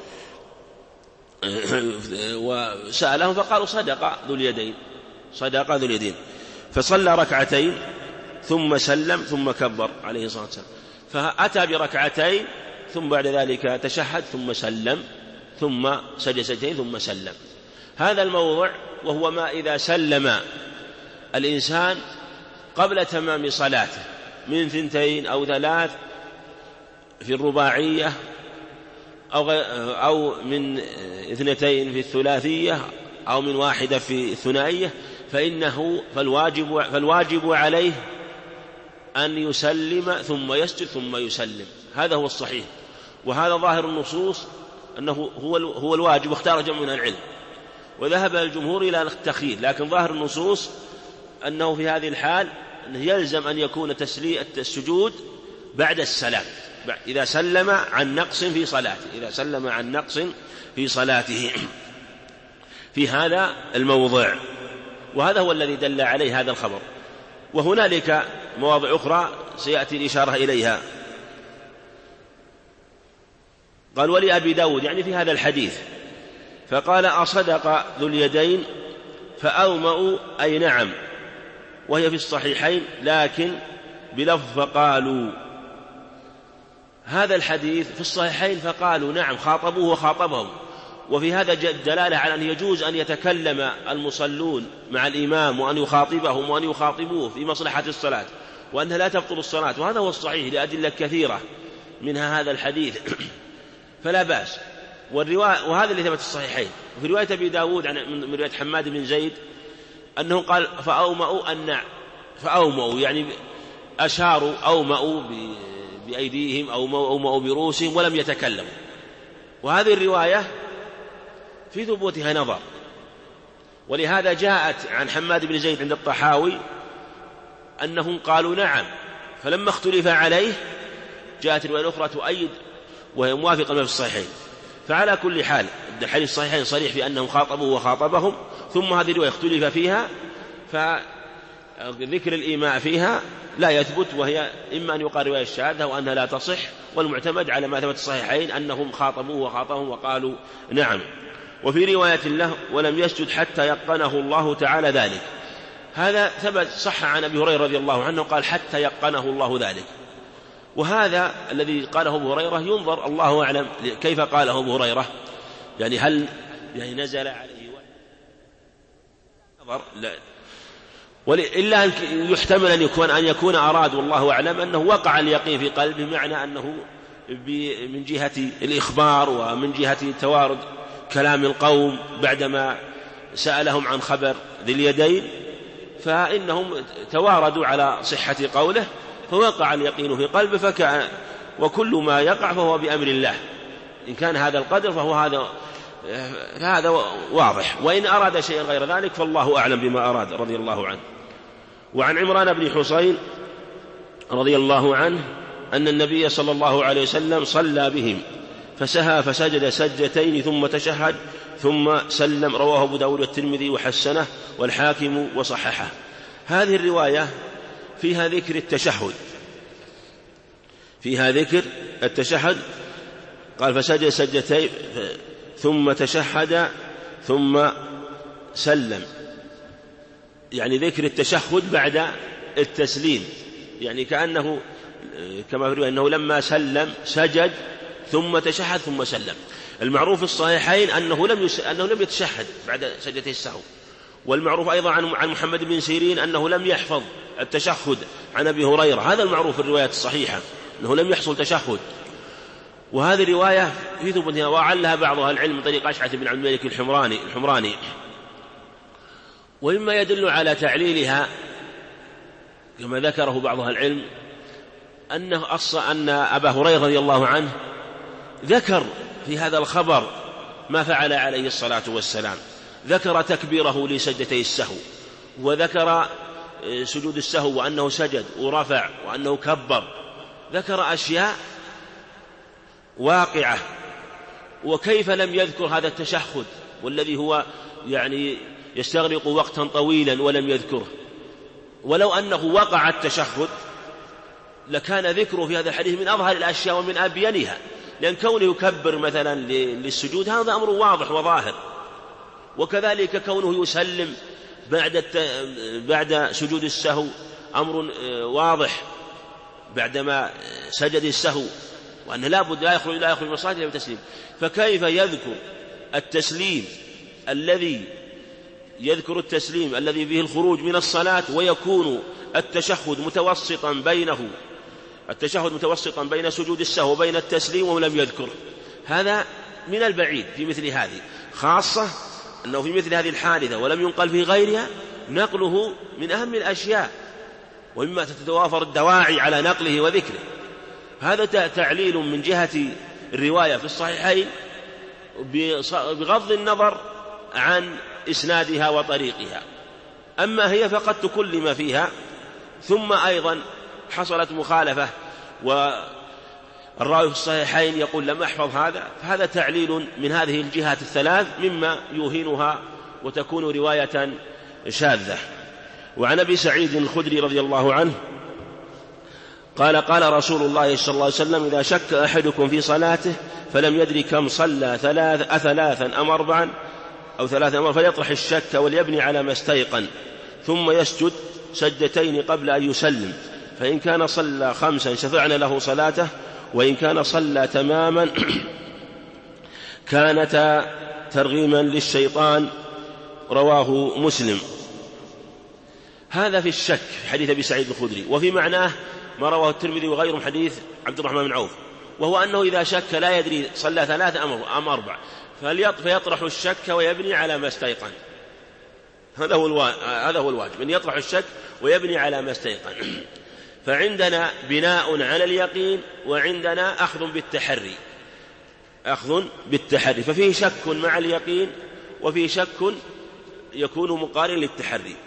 وسألهم فقالوا صدق ذو اليدين، صدق ذو اليدين. فصلى ركعتين ثم سلم ثم كبر عليه الصلاة والسلام، فأتى بركعتين ثم بعد ذلك تشهد ثم سلم ثم سجد سجدتين ثم سلم. هذا الموضع وهو ما إذا سلم الإنسان قبل تمام صلاته من ثنتين أو ثلاث في الرباعية أو, أو من اثنتين في الثلاثية أو من واحدة في الثنائية، فإنه فالواجب, فالواجب عليه أن يسلم ثم يسجد ثم يسلم. هذا هو الصحيح، وهذا ظاهر النصوص أنه هو, هو الواجب، واختار جمع من العلم، وذهب الجمهور إلى التخيير، لكن ظاهر النصوص أنه في هذه الحال أنه يلزم أن يكون تسلية السجود بعد السلام إذا سلم عن نقص في صلاته إذا سلم عن نقص في صلاته في هذا الموضع، وهذا هو الذي دل عليه هذا الخبر. وهنالك مواضع أخرى سيأتي الإشارة إليها. قال ولأبي داود يعني في هذا الحديث، فقال أصدق ذو اليدين فأومأوا أي نعم، وهي في الصحيحين لكن بلفظ فقالوا. هذا الحديث في الصحيحين فقالوا نعم، خاطبوه وخاطبهم، وفي هذا دلالة على أن يجوز أن يتكلم المصلون مع الإمام وأن يخاطبهم وأن يخاطبوه في مصلحة الصلاة، وأنها لا تبطل الصلاة، وهذا هو الصحيح لأدلة كثيرة منها هذا الحديث فلا بأس. والرواية وهذا اللي ثبت الصحيحين. وفي رواية أبي داود من رواية حماد بن زيد أنه قال فأومأوا أن فأومأوا يعني أشاروا أومأوا بأيديهم أو أومأوا برؤوسهم ولم يتكلموا. وهذه الرواية في ثبوتها نظر، ولهذا جاءت عن حماد بن زيد عند الطحاوي أنهم قالوا نعم، فلما اختلف عليه جاءت الرواية الأخرى تؤيد وهي موافقة ما في الصحيحين. فعلى كل حال الحديث الصحيحين صريح في أنهم خاطبوا وخاطبهم، ثم هذه الرواية اختلف فيها فذكر الإيماء فيها لا يثبت، وهي إما أن يقال رواية الشاذة وأنها لا تصح، والمعتمد على ما ثبت الصحيحين أنهم خاطبوا وخاطبهم وقالوا نعم. وفي رواية له ولم يسجد حتى يقنه الله تعالى ذلك. هذا ثبت صح عن أبي هريرة رضي الله عنه قال حتى يقنه الله ذلك، وهذا الذي قاله أبو هريرة ينظر الله أعلم كيف قاله أبو هريرة، يعني هل يعني نزل عليه نظر لا، إلا أن يحتمل أن يكون أن يكون أراد والله أعلم أنه وقع اليقين في قلبه، معنى أنه من جهة الإخبار ومن جهة توارد كلام القوم بعدما سألهم عن خبر ذي اليدين، فإنهم تواردوا على صحة قوله فوقع اليقين في قلبه، فكان وكل ما يقع فهو بأمر الله، إن كان هذا القدر فهو هذا فهذا واضح، وإن أراد شيئا غير ذلك فالله أعلم بما أراد رضي الله عنه. وعن عمران بن حصين رضي الله عنه أن النبي صلى الله عليه وسلم صلى بهم فسهى فسجد سجدتين ثم تشهد ثم سلم، رواه أبو داود والترمذي وحسنه والحاكم وصححه. هذه الرواية فيها ذكر التشهد، فيها ذكر التشهد. قال فسجد سجدتين ثم تشهد ثم سلم، يعني ذكر التشهد بعد التسليم، يعني كأنه كما في الرواية أنه لما سلم سجد ثم تشهد ثم سلم. المعروف في الصحيحين أنه لم يس... أنه لم يتشهد بعد سجدتي السهو، والمعروف أيضا عن محمد بن سيرين أنه لم يحفظ التشهد عن أبي هريرة، هذا المعروف في الروايات الصحيحة أنه لم يحصل تشهد. وهذه الرواية في ثبوتها وعلها بعض أهل العلم من طريق أشعث بن عبد الملك الحمراني الحمراني. ومما يدل على تعليلها كما ذكره بعض أهل العلم أنه أص أن أبا هريرة رضي الله عنه ذكر في هذا الخبر ما فعل عليه الصلاة والسلام، ذكر تكبيره لسجدتي السهو، وذكر سجود السهو وأنه سجد ورفع وأنه كبر، ذكر أشياء واقعة. وكيف لم يذكر هذا التشهد والذي هو يعني يستغرق وقتا طويلا ولم يذكره؟ ولو أنه وقع التشهد لكان ذكره في هذا الحديث من أظهر الأشياء ومن أبينها، لأن كونه يكبر مثلا للسجود هذا أمر واضح وظاهر، وكذلك كونه يسلم بعد بعد سجود السهو أمر واضح بعدما سجد السهو، وأنه لا بد لا يخرج لا يخرج من الصلاة إلا بتسليم. فكيف يذكر التسليم الذي يذكر التسليم الذي فيه الخروج من الصلاة ويكون التشهد متوسطا بينه التشهد متوسطا بين سجود السهو وبين التسليم ولم يذكر؟ هذا من البعيد في مثل هذه، خاصة أنه في مثل هذه الحادثة ولم ينقل في غيرها نقله من أهم الأشياء ومما تتوافر الدواعي على نقله وذكره. هذا تعليل من جهة الرواية في الصحيحين بغض النظر عن إسنادها وطريقها. أما هي فقد تكلم فيها، ثم أيضا حصلت مخالفة والراوي في الصحيحين يقول لم أحفظ هذا، فهذا تعليل من هذه الجهات الثلاث مما يوهنها وتكون رواية شاذة. وعن أبي سعيد الخدري رضي الله عنه قال قال رسول الله صلى الله عليه وسلم إذا شك أحدكم في صلاته فلم يدري كم صلى ثلاث أثلاثا أم أربعا أو ثلاثا أم فليطرح الشك وليبني على ما استيقن ثم يسجد سجدتين قبل أن يسلم، فإن كان صلى خمسا شفعنا له صلاته، وإن كان صلى تماما كانتا ترغيما للشيطان. رواه مسلم. هذا في الشك حديث أبي سعيد الخدري. وفي معناه ما رواه الترمذي وغيره حديث عبد الرحمن بن عوف، وهو أنه إذا شك لا يدري صلى ثلاثة أم أربع فيطرح الشك ويبني على ما استيقن. هذا هو هذا هو الواجب، أن يطرح الشك ويبني على ما استيقن. فعندنا بناء على اليقين، وعندنا أخذ بالتحري أخذ بالتحري ففيه شك مع اليقين، وفيه شك يكون مقارن للتحري.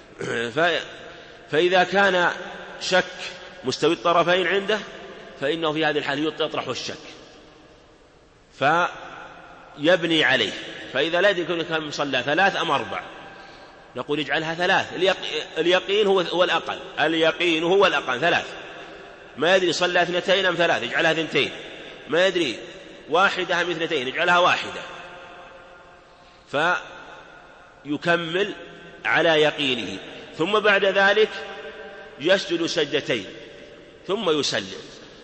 فإذا كان شك مستوي الطرفين عنده فإنه في هذه الحالة يطرح الشك فيبني عليه. فإذا لا يدري كم صلى ثلاث أم أربع نقول اجعلها ثلاث. اليقين هو هو الأقل اليقين هو الأقل ثلاث. ما يدري صلى اثنتين أم ثلاث اجعلها اثنتين. ما يدري واحدة أم اثنتين اجعلها واحدة. فيكمل على يقينه، ثم بعد ذلك يسجد سجدتين ثم يسلم.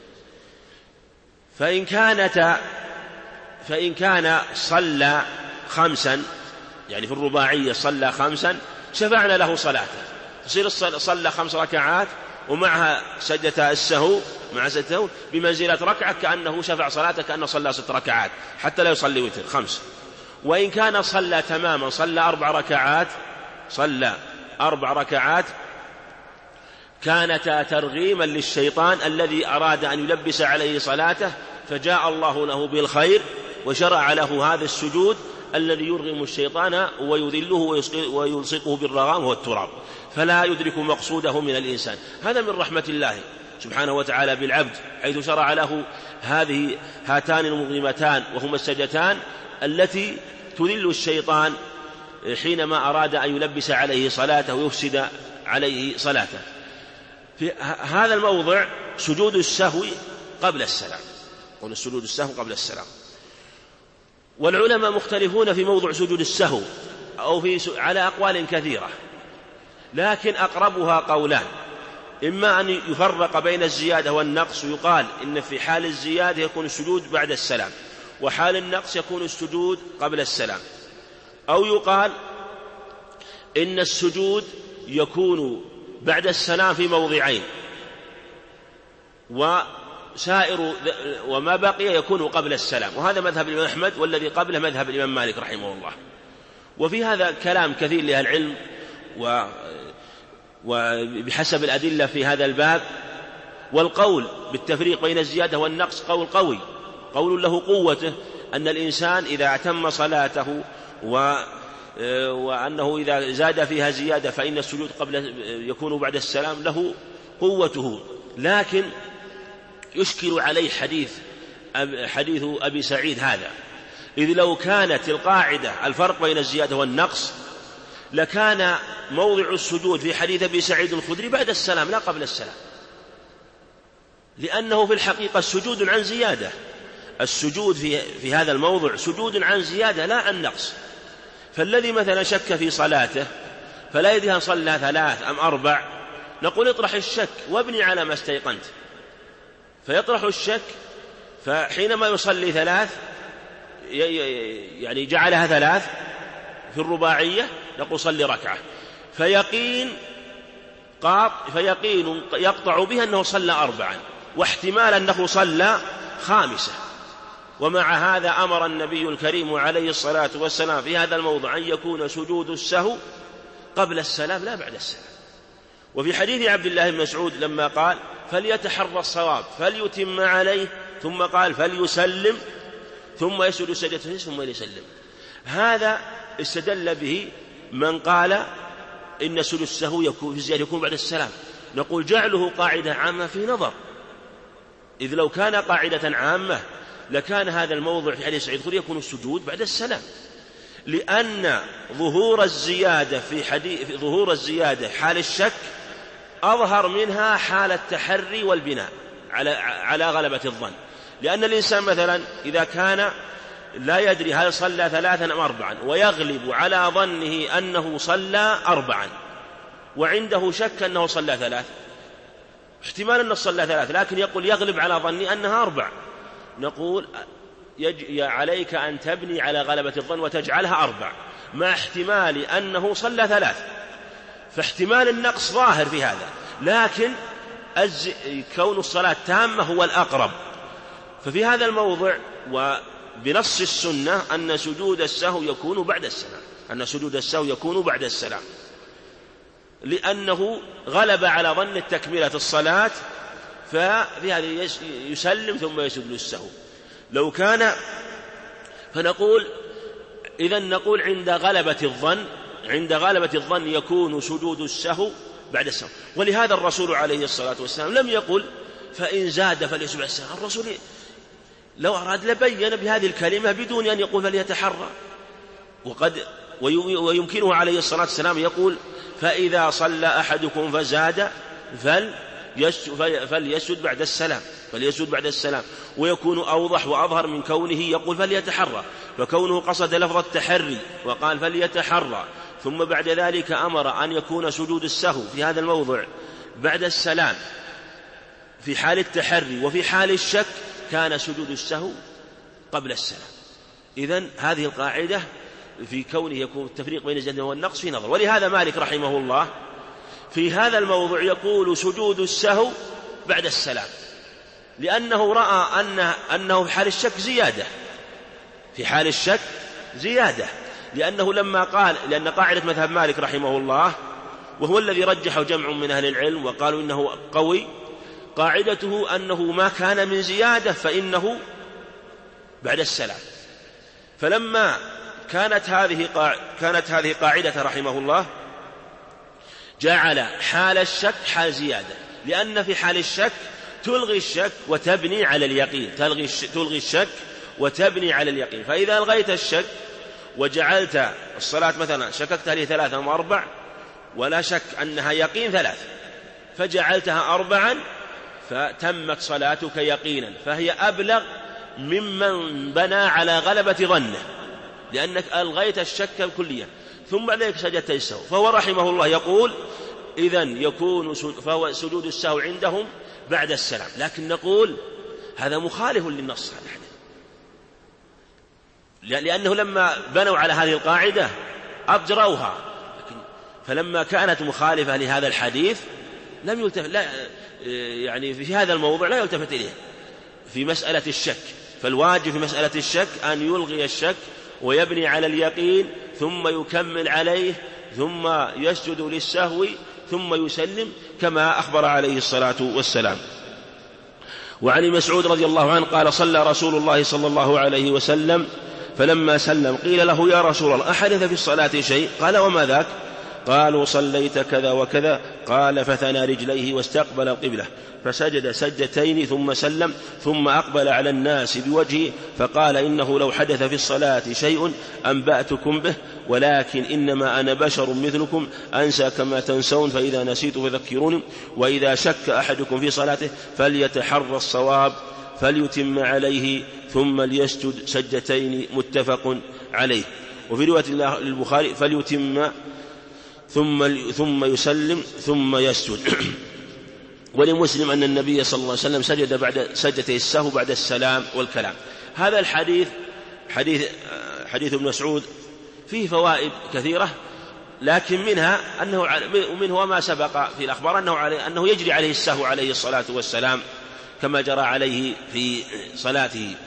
فإن كانت فإن كان صلى خمسا، يعني في الرباعية صلى خمسا، شفعنا له صلاته، تصير صلى خمس ركعات ومعها سجدة السهو مع سجدته بمنزلة ركعة، كأنه شفع صلاته كأنه صلى ست ركعات حتى لا يصلي وتر خمس. وإن كان صلى تماما صلى أربع ركعات صلى أربع ركعات كانتا ترغيما للشيطان الذي أراد أن يلبس عليه صلاته، فجاء الله له بالخير وشرع له هذا السجود الذي يرغم الشيطان ويذله ويلصقه بالرغام وهو التراب، فلا يدرك مقصوده من الإنسان. هذا من رحمة الله سبحانه وتعالى بالعبد، حيث شرع له هذه هاتان المظلمتان وهما السجدتان التي تذل الشيطان حينما أراد أن يلبس عليه صلاته ويفسد عليه صلاته. في هذا الموضع سجود السهو قبل السلام، قول سجود السهو قبل السلام. والعلماء مختلفون في موضع سجود السهو أو في على أقوال كثيرة، لكن أقربها قولان: إما أن يفرق بين الزيادة والنقص، ويقال إن في حال الزيادة يكون السجود بعد السلام، وحال النقص يكون السجود قبل السلام، أو يقال إن السجود يكون بعد السلام في موضعين، وسائر وما بقي يكون قبل السلام. وهذا مذهب الإمام أحمد، والذي قبله مذهب الإمام مالك رحمه الله. وفي هذا كلام كثير لأهل العلم، و وبحسب الأدلة في هذا الباب. والقول بالتفريق بين الزيادة والنقص قول قوي، قول له قوته، أن الإنسان إذا أتم صلاته و وأنه إذا زاد فيها زيادة فإن السجود قبل يكون بعد السلام له قوته. لكن يشكل عليه حديث حديث أبي سعيد هذا، إذ لو كانت القاعدة الفرق بين الزيادة والنقص لكان موضع السجود في حديث أبي سعيد الخدري بعد السلام لا قبل السلام، لأنه في الحقيقة سجود عن زيادة. السجود في, في هذا الموضع سجود عن زيادة لا عن نقص. فالذي مثلا شك في صلاته فلا يدري هل صلى ثلاث أم أربع، نقول اطرح الشك وابني على ما استيقنت، فيطرح الشك، فحينما يصلي ثلاث يعني جعلها ثلاث في الرباعية نقول صلي ركعة، فيقين قاط فيقين يقطع بها أنه صلى أربعا، واحتمال أنه صلى خامسة. ومع هذا أمر النبي الكريم عليه الصلاة والسلام في هذا الموضع أن يكون سجود السهو قبل السلام لا بعد السلام. وفي حديث عبد الله بن مسعود لما قال فليتحرى الصواب فليتم عليه، ثم قال فليسلم ثم يسجد سجدتين ثم يسلم، هذا استدل به من قال إن سجود السهو يكون في الزيادة يكون بعد السلام. نقول جعله قاعدة عامة في نظر، إذ لو كان قاعدة عامة لكان هذا الموضع في حديث سعيد الخدري يكون السجود بعد السلام، لأن ظهور الزيادة في حديث ظهور الزيادة حال الشك أظهر منها حال التحري والبناء على على غلبة الظن. لأن الإنسان مثلا إذا كان لا يدري هل صلى ثلاثا أم أربعا ويغلب على ظنه أنه صلى أربعا وعنده شك أنه صلى ثلاث، احتمال أنه صلى ثلاث لكن يقول يغلب على ظني أنها أربع، نقول يج... عليك أن تبني على غلبة الظن وتجعلها أربع مع احتمال أنه صلى ثلاث، فاحتمال النقص ظاهر في هذا، لكن الز... كون الصلاة تامة هو الأقرب. ففي هذا الموضع وبنص السنة أن سجود السهو يكون بعد السلام، أن سجود السهو يكون بعد السلام، لأنه غلب على ظن تكملة الصلاة، ففي هذا يسلم ثم يسجد السهو. لو كان فنقول إذن نقول عند غلبة الظن عند غلبة الظن يكون سجود السهو بعد السهو. ولهذا الرسول عليه الصلاة والسلام لم يقل فإن زاد فليسجد السهو، الرسول لو أراد لبين بهذه الكلمة بدون أن يقول فليتحرى. وقد ويمكنه عليه الصلاة والسلام يقول فإذا صلى أحدكم فزاد فليسجد بعد السلام فليسجد بعد السلام ويكون أوضح وأظهر من كونه يقول فليتحرى، فكونه قصد لفظ التحري وقال فليتحرى، ثم بعد ذلك أمر أن يكون سجود السهو في هذا الموضع بعد السلام في حال التحري، وفي حال الشك كان سجود السهو قبل السلام. إذن هذه القاعدة في كونه يكون التفريق بين الزيادة والنقص في نظر. ولهذا مالك رحمه الله في هذا الموضوع يقول سجود السهو بعد السلام، لأنه رأى أنه, أنه في حال الشك زيادة في حال الشك زيادة لأنه لما قال لأن قاعدة مذهب مالك رحمه الله وهو الذي رجحه جمع من أهل العلم وقالوا إنه قوي، قاعدته أنه ما كان من زيادة فإنه بعد السلام. فلما كانت هذه كانت هذه قاعدة رحمه الله جعل حال الشك حال زيادة، لأن في حال الشك تلغي الشك وتبني على اليقين تلغي تلغي الشك وتبني على اليقين. فإذا ألغيت الشك وجعلت الصلاة مثلا شككت هذه ثلاثة أو أربع ولا شك أنها يقين ثلاث، فجعلتها أربعا فتمت صلاتك يقينا، فهي أبلغ ممن بنى على غلبة ظنه، لأنك ألغيت الشك كليا. ثم عليك سجدت السهو. فهو رحمه الله يقول إذن يكون فهو سجود السهو عندهم بعد السلام، لكن نقول هذا مخالف للنص، لأنه لما بنوا على هذه القاعدة أبجروها، فلما كانت مخالفة لهذا الحديث لم يلتفت، لا يعني في هذا الموضوع لا يلتفت إليه في مسألة الشك. فالواجب في مسألة الشك أن يلغي الشك ويبني على اليقين، ثم يكمل عليه، ثم يسجد للسهو، ثم يسلم كما أخبر عليه الصلاة والسلام. وعن مسعود رضي الله عنه قال صلى رسول الله صلى الله عليه وسلم فلما سلم قيل له يا رسول الله أحدث في الصلاة شيء؟ قال وما ذاك؟ قالوا صليت كذا وكذا. قال فثنى رجليه واستقبل القبلة فسجد سجدتين ثم سلم، ثم أقبل على الناس بوجهه فقال إنه لو حدث في الصلاة شيء أنبأتكم به، ولكن إنما أنا بشر مثلكم أنسى كما تنسون، فإذا نسيت فذكروني، وإذا شك أحدكم في صلاته فليتحرى الصواب فليتم عليه ثم ليسجد سجدتين متفق عليه. وفي رواية البخاري فليتم ثم ثم يسلم ثم يسجد. ولمسلم أن النبي صلى الله عليه وسلم سجد بعد سجدتي السهو بعد السلام والكلام. هذا الحديث حديث حديث ابن مسعود فيه فوائد كثيرة، لكن منها أنه ومنه وما سبق في الأخبار أنه عليه أنه يجري عليه السهو عليه الصلاة والسلام كما جرى عليه في صلاته.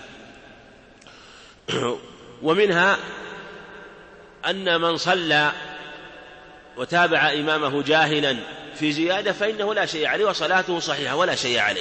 ومنها أن من صلى وتابع إمامه جاهلا في زيادة فإنه لا شيء عليه وصلاته صحيحة ولا شيء عليه.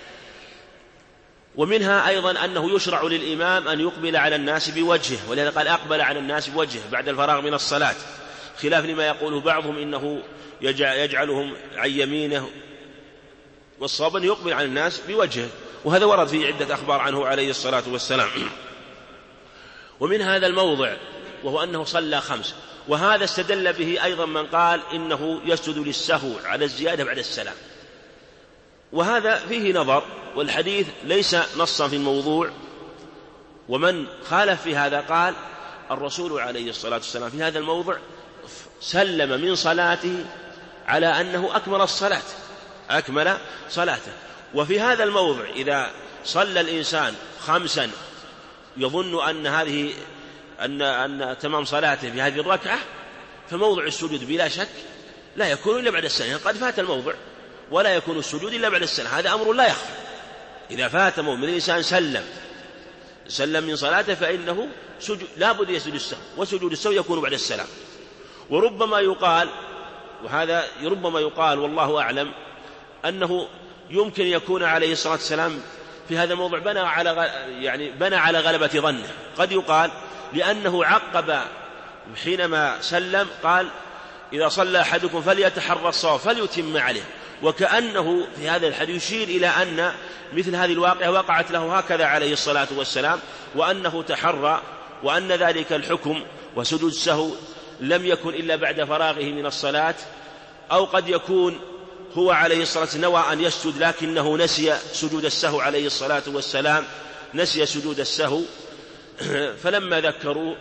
ومنها أيضا أنه يشرع للإمام أن يقبل على الناس بوجهه، ولهذا قال أقبل على الناس بوجهه بعد الفراغ من الصلاة، خلاف لما يقوله بعضهم إنه يجعلهم عن يمينه، والصواب أن يقبل على الناس بوجهه، وهذا ورد في عدة أخبار عنه عليه الصلاة والسلام. ومن هذا الموضع وهو أنه صلى خمس، وهذا استدل به أيضا من قال إنه يسجد للسهو على الزيادة بعد السلام، وهذا فيه نظر، والحديث ليس نصا في الموضوع. ومن خالف في هذا قال الرسول عليه الصلاة والسلام في هذا الموضع سلم من صلاته على أنه أكمل الصلاة أكمل صلاته. وفي هذا الموضع إذا صلى الإنسان خمسا يظن أن هذه أن, أن تمام صلاته في هذه الركعة، فموضع السجود بلا شك لا يكون إلا بعد السلام، قد فات الموضع ولا يكون السجود إلا بعد السلام، هذا أمر لا يخفى. إذا فات موضع الإنسان سلم سلم من صلاته فإنه لا بد يسجد السهو، وسجود السهو يكون بعد السلام. وربما يقال، وهذا ربما يقال والله أعلم، أنه يمكن يكون عليه الصلاة والسلام في هذا الموضوع بنى على يعني بنى على غلبة ظنه. قد يقال لأنه عقب حينما سلم قال إذا صلى أحدكم فليتحرى الصواب فليتم عليه، وكأنه في هذا الحديث يشير إلى أن مثل هذه الواقعة وقعت له هكذا عليه الصلاة والسلام، وأنه تحرى، وأن ذلك الحكم وسجود السهو لم يكن إلا بعد فراغه من الصلاة. أو قد يكون هو عليه الصلاة والسلام نوى أن يسجد لكنه نسي سجود السهو عليه الصلاة والسلام، نسي سجود السهو، فلما ذكروا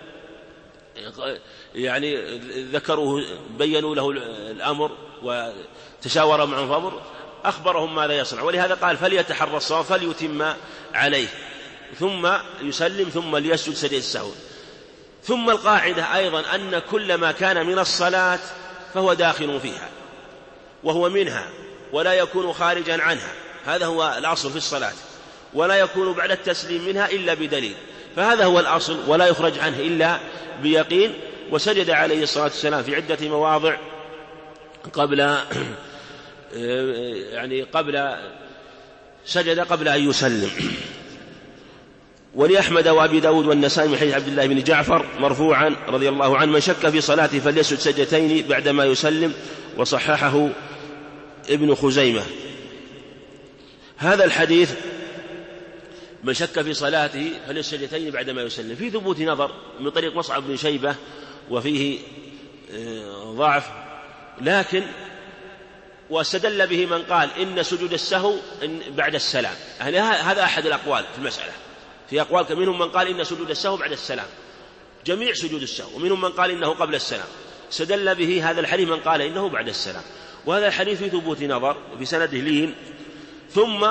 يعني ذكروه بينوا له الأمر وتشاوروا معه الأمر، أخبرهم ماذا يصنع. ولهذا قال فليتحرى الصواب فليتم عليه ثم يسلم ثم ليسجد سجد السهو. ثم القاعدة أيضا أن كل ما كان من الصلاة فهو داخل فيها وهو منها ولا يكون خارجا عنها، هذا هو الأصل في الصلاة، ولا يكون بعد التسليم منها إلا بدليل، فهذا هو الأصل ولا يخرج عنه إلا بيقين. وسجد عليه الصلاة والسلام في عدة مواضع قبل يعني قبل سجد قبل أن يسلم. ولأحمد وأبي داود والنسائي من حديث عبد الله بن جعفر مرفوعا رضي الله عنه من شك في صلاته فليسجد سجدتين بعدما يسلم، وصححه ابن خزيمة. هذا الحديث من شك في صلاته فليسجد سجدتين بعدما يسلم في ثبوت نظر من طريق مصعب بن شيبة وفيه ضعف، لكن واستدل به من قال إن سجود السهو بعد السلام. هذا أحد الأقوال في المسألة. في أقوال منهم من قال إن سجود السهو بعد السلام جميع سجود السهو، ومنهم من قال إنه قبل السلام. استدل به هذا الحديث من قال إنه بعد السلام، وهذا الحديث في ثبوت نظر وفي سنده لين، ثم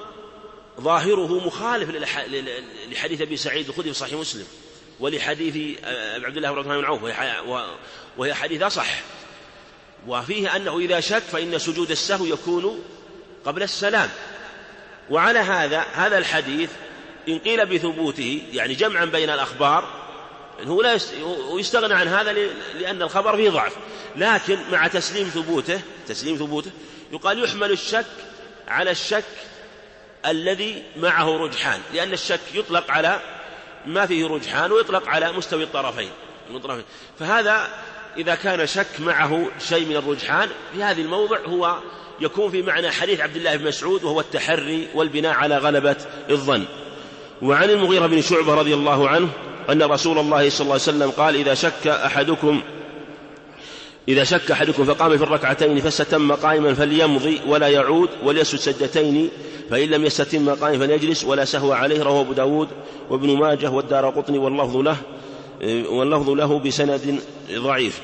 ظاهره مخالف لحديث أبي سعيد الخدري في صحيح مسلم ولحديث عبد الله بن الرحمن بن عوف، وهي حديث أصح، وفيه أنه إذا شك فإن سجود السهو يكون قبل السلام. وعلى هذا هذا الحديث إن قيل بثبوته يعني جمعا بين الأخبار هو لا يستغنى عن هذا لأن الخبر فيه ضعف، لكن مع تسليم ثبوته تسليم ثبوته يقال يحمل الشك على الشك الذي معه رجحان، لأن الشك يطلق على ما فيه رجحان ويطلق على مستوي الطرفين. فهذا إذا كان شك معه شيء من الرجحان في هذه الموضع هو يكون في معنى حديث عبد الله بن مسعود، وهو التحري والبناء على غلبة الظن. وعن المغيرة بن شعبة رضي الله عنه أن رسول الله صلى الله عليه وسلم قال إذا شك أحدكم إذا شك أحدكم فقام في الركعتين فاستتم قائما فليمضي ولا يعود وليسجد سجدتين، فإن لم يستتم قائما فليجلس ولا سهو عليه. رواه أبو داود وابن ماجه والدارقطني واللفظ له واللفظ له بسند ضعيف.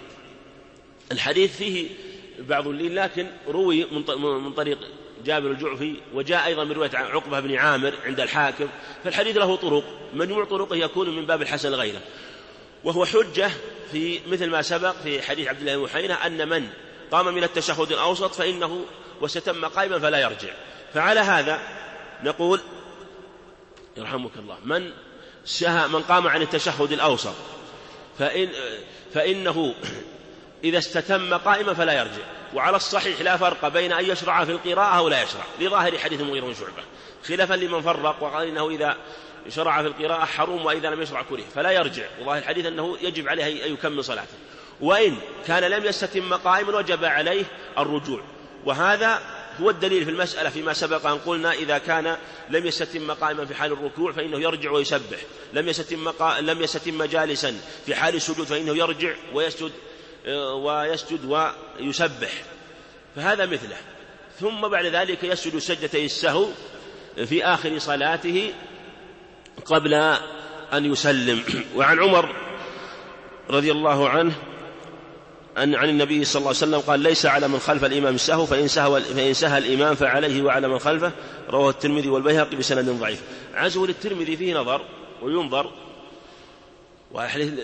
الحديث فيه بعض اللين، لكن روي من طريق جابر الجعفي، وجاء أيضا من رواية عقبة بن عامر عند الحاكم، فالحديث له طرق، مجموع طرقه يكون من باب الحسن غيره، وهو حجة في مثل ما سبق في حديث عبد الله بن محينة أن من قام من التشهد الأوسط فإنه وستم قائما فلا يرجع. فعلى هذا نقول يرحمك الله من سها من قام عن التشهد الأوسط فإن فإنه إذا استتم قائما فلا يرجع. وعلى الصحيح لا فرق بين أن يشرع في القراءة أو لا يشرع لظاهر حديث المغيرة بن شعبة، خلافا لمن فرق وقال إنه إذا شرع في القراءة حرم وإذا لم يشرع كره فلا يرجع، وظاهر الحديث أنه يجب عليه أن يكمل صلاته، وإن كان لم يستتم قائما وجب عليه الرجوع. وهذا هو الدليل في المسألة فيما سبق أن قلنا إذا كان لم يستتم قائما في حال الركوع فإنه يرجع ويسبح، لم يستتم قا... لم يستتم جالسا في حال السجود فإنه يرجع ويسجد ويسجد ويسبح، فهذا مثله. ثم بعد ذلك يسجد سجدتي السهو في آخر صلاته قبل أن يسلم. وعن عمر رضي الله عنه أن عن النبي صلى الله عليه وسلم قال ليس على من خلف الإمام السهو فإن سهى, فإن سهى الإمام فعليه وعلى من خلفه. رواه الترمذي والبيهقي بسند ضعيف. عزو للترمذي فيه نظر وينظر، والحديث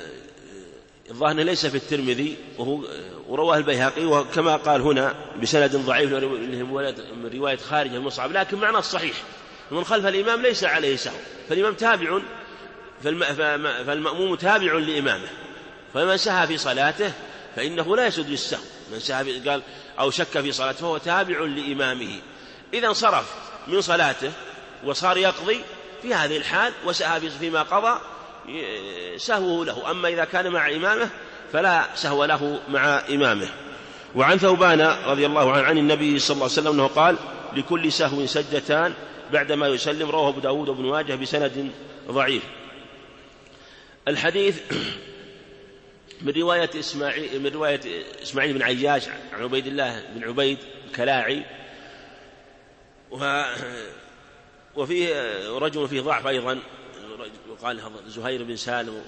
الظاهر ليس في الترمذي وهو ورواه البيهقي، وكما قال هنا بسند ضعيف من رواية خارج المصعب، لكن معنى الصحيح من خلف الإمام ليس عليه سهو، فالإمام تابع فالمأموم تابع لإمامه، فمن سهى في صلاته فإنه لا يسجد للسهو. من سهى قال أو شك في صلاته فهو تابع لإمامه، إذا انصرف من صلاته وصار يقضي في هذه الحال وسهى فيما قضى سهوه له، أما إذا كان مع إمامه فلا سهو له مع إمامه. وعن ثوبان رضي الله عنه عن النبي صلى الله عليه وسلم أنه قال لكل سهو سجدتان بعدما يسلم. رواه أبو داود وابن ماجه بسند ضعيف. الحديث من رواية إسماعيل من رواية إسماعيل بن عياش عن عبيد الله بن عبيد الكلاعي، وفيه رجل فيه ضعف أيضا وقال زهير بن سالم.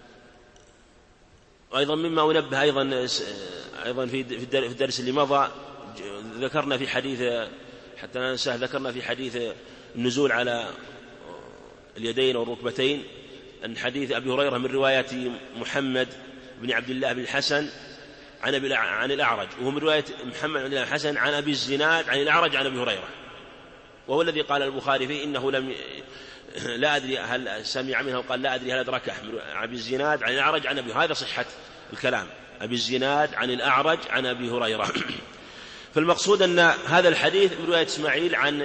وأيضا مما أنبه أيضا أيضا في الدرس اللي مضى ذكرنا في حديث حتى ننسى ذكرنا في حديث النزول على اليدين والركبتين أن حديث أبي هريرة من رواية محمد بن عبد الله بن الحسن عن عن الأعرج، وهو من رواية محمد بن الحسن عن أبي الزناد عن الأعرج عن أبي هريرة، وهو الذي قال البخاري فيه إنه لم لا أدري هل سمع منه وقال لا أدري هل أدركه. أبي الزناد عن الأعرج عن أبي، هذا صحة الكلام، أبي الزناد عن الأعرج عن أبي هريرة. فالمقصود أن هذا الحديث من رواية إسماعيل عن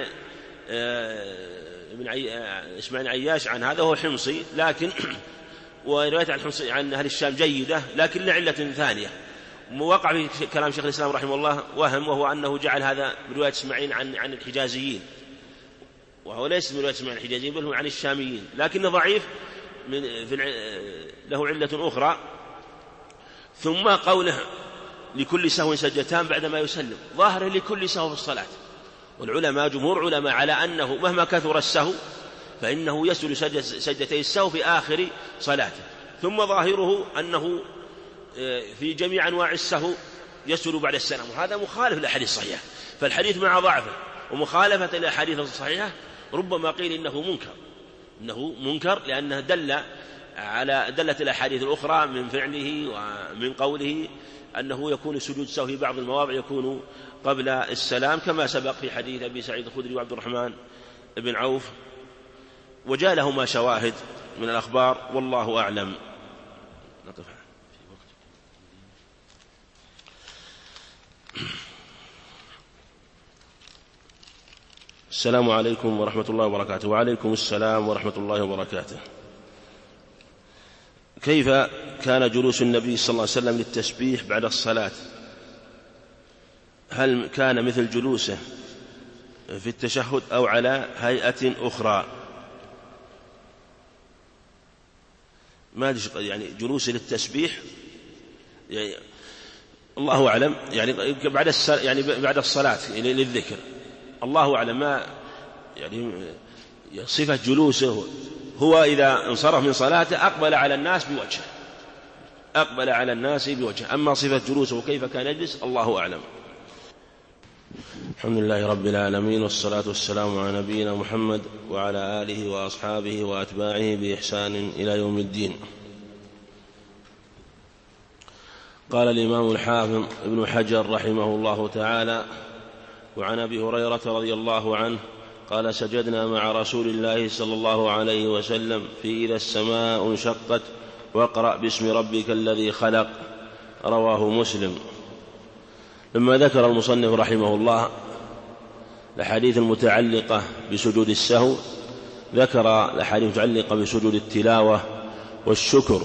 ابن إسماعيل عياش عن هذا هو حمصي، لكن ورواية عن حمصي عن أهل الشام جيدة لكن لعلة ثانية. ووقع في كلام شيخ الإسلام رحمه الله وهم، وهو أنه جعل هذا من رواية إسماعيل عن عن الحجازيين، وهو ليس من رواية إسماعيل عن الحجازيين بل هو عن الشاميين، لكنه ضعيف من في له علة أخرى. ثم قوله لكل سهو سجدتان بعدما يسلم، ظاهر لكل سهو في الصلاة. والعلماء جمهور علماء على أنه مهما كثر السهو فإنه يسجد سجدتي السهو في آخر صلاته. ثم ظاهره أنه في جميع أنواع السهو يسجد بعد السلام، وهذا مخالف للحديث الصحيح. فالحديث مع ضعفه ومخالفة الأحاديث الصحيحة ربما قيل إنه منكر، إنه منكر لأنه دل على دلت الأحاديث الأخرى من فعله ومن قوله أنه يكون سجود السهو في بعض المواضع يكون قبل السلام، كما سبق في حديث أبي سعيد الخدري وعبد الرحمن بن عوف، وجاء لهما شواهد من الأخبار، والله أعلم. نقف. السلام عليكم ورحمة الله وبركاته. وعليكم السلام ورحمة الله وبركاته. كيف كان جلوس النبي صلى الله عليه وسلم للتسبيح بعد الصلاة؟ هل كان مثل جلوسه في التشهد أو على هيئة أخرى؟ ما يعني جلوسه للتسبيح يعني الله أعلم، يعني بعد يعني بعد الصلاة للذكر، الله أعلم. ما يعني صفة جلوسه هو إذا انصرف من صلاته أقبل على الناس بوجهه، أقبل على الناس بوجهه. أما صفة جلوسه وكيف كان يجلس الله أعلم. الحمد لله رب العالمين، والصلاة والسلام على نبينا محمد وعلى آله وأصحابه وأتباعه بإحسان إلى يوم الدين. قال الإمام الحافظ ابن حجر رحمه الله تعالى: وعن أبي هريرة رضي الله عنه قال: سجدنا مع رسول الله صلى الله عليه وسلم في إذا السماء انشقت واقرأ باسم ربك الذي خلق، رواه مسلم. لما ذكر المصنف رحمه الله الأحاديث المتعلقة بسجود السهو، ذكر الأحاديث المتعلقة بسجود التلاوة والشكر.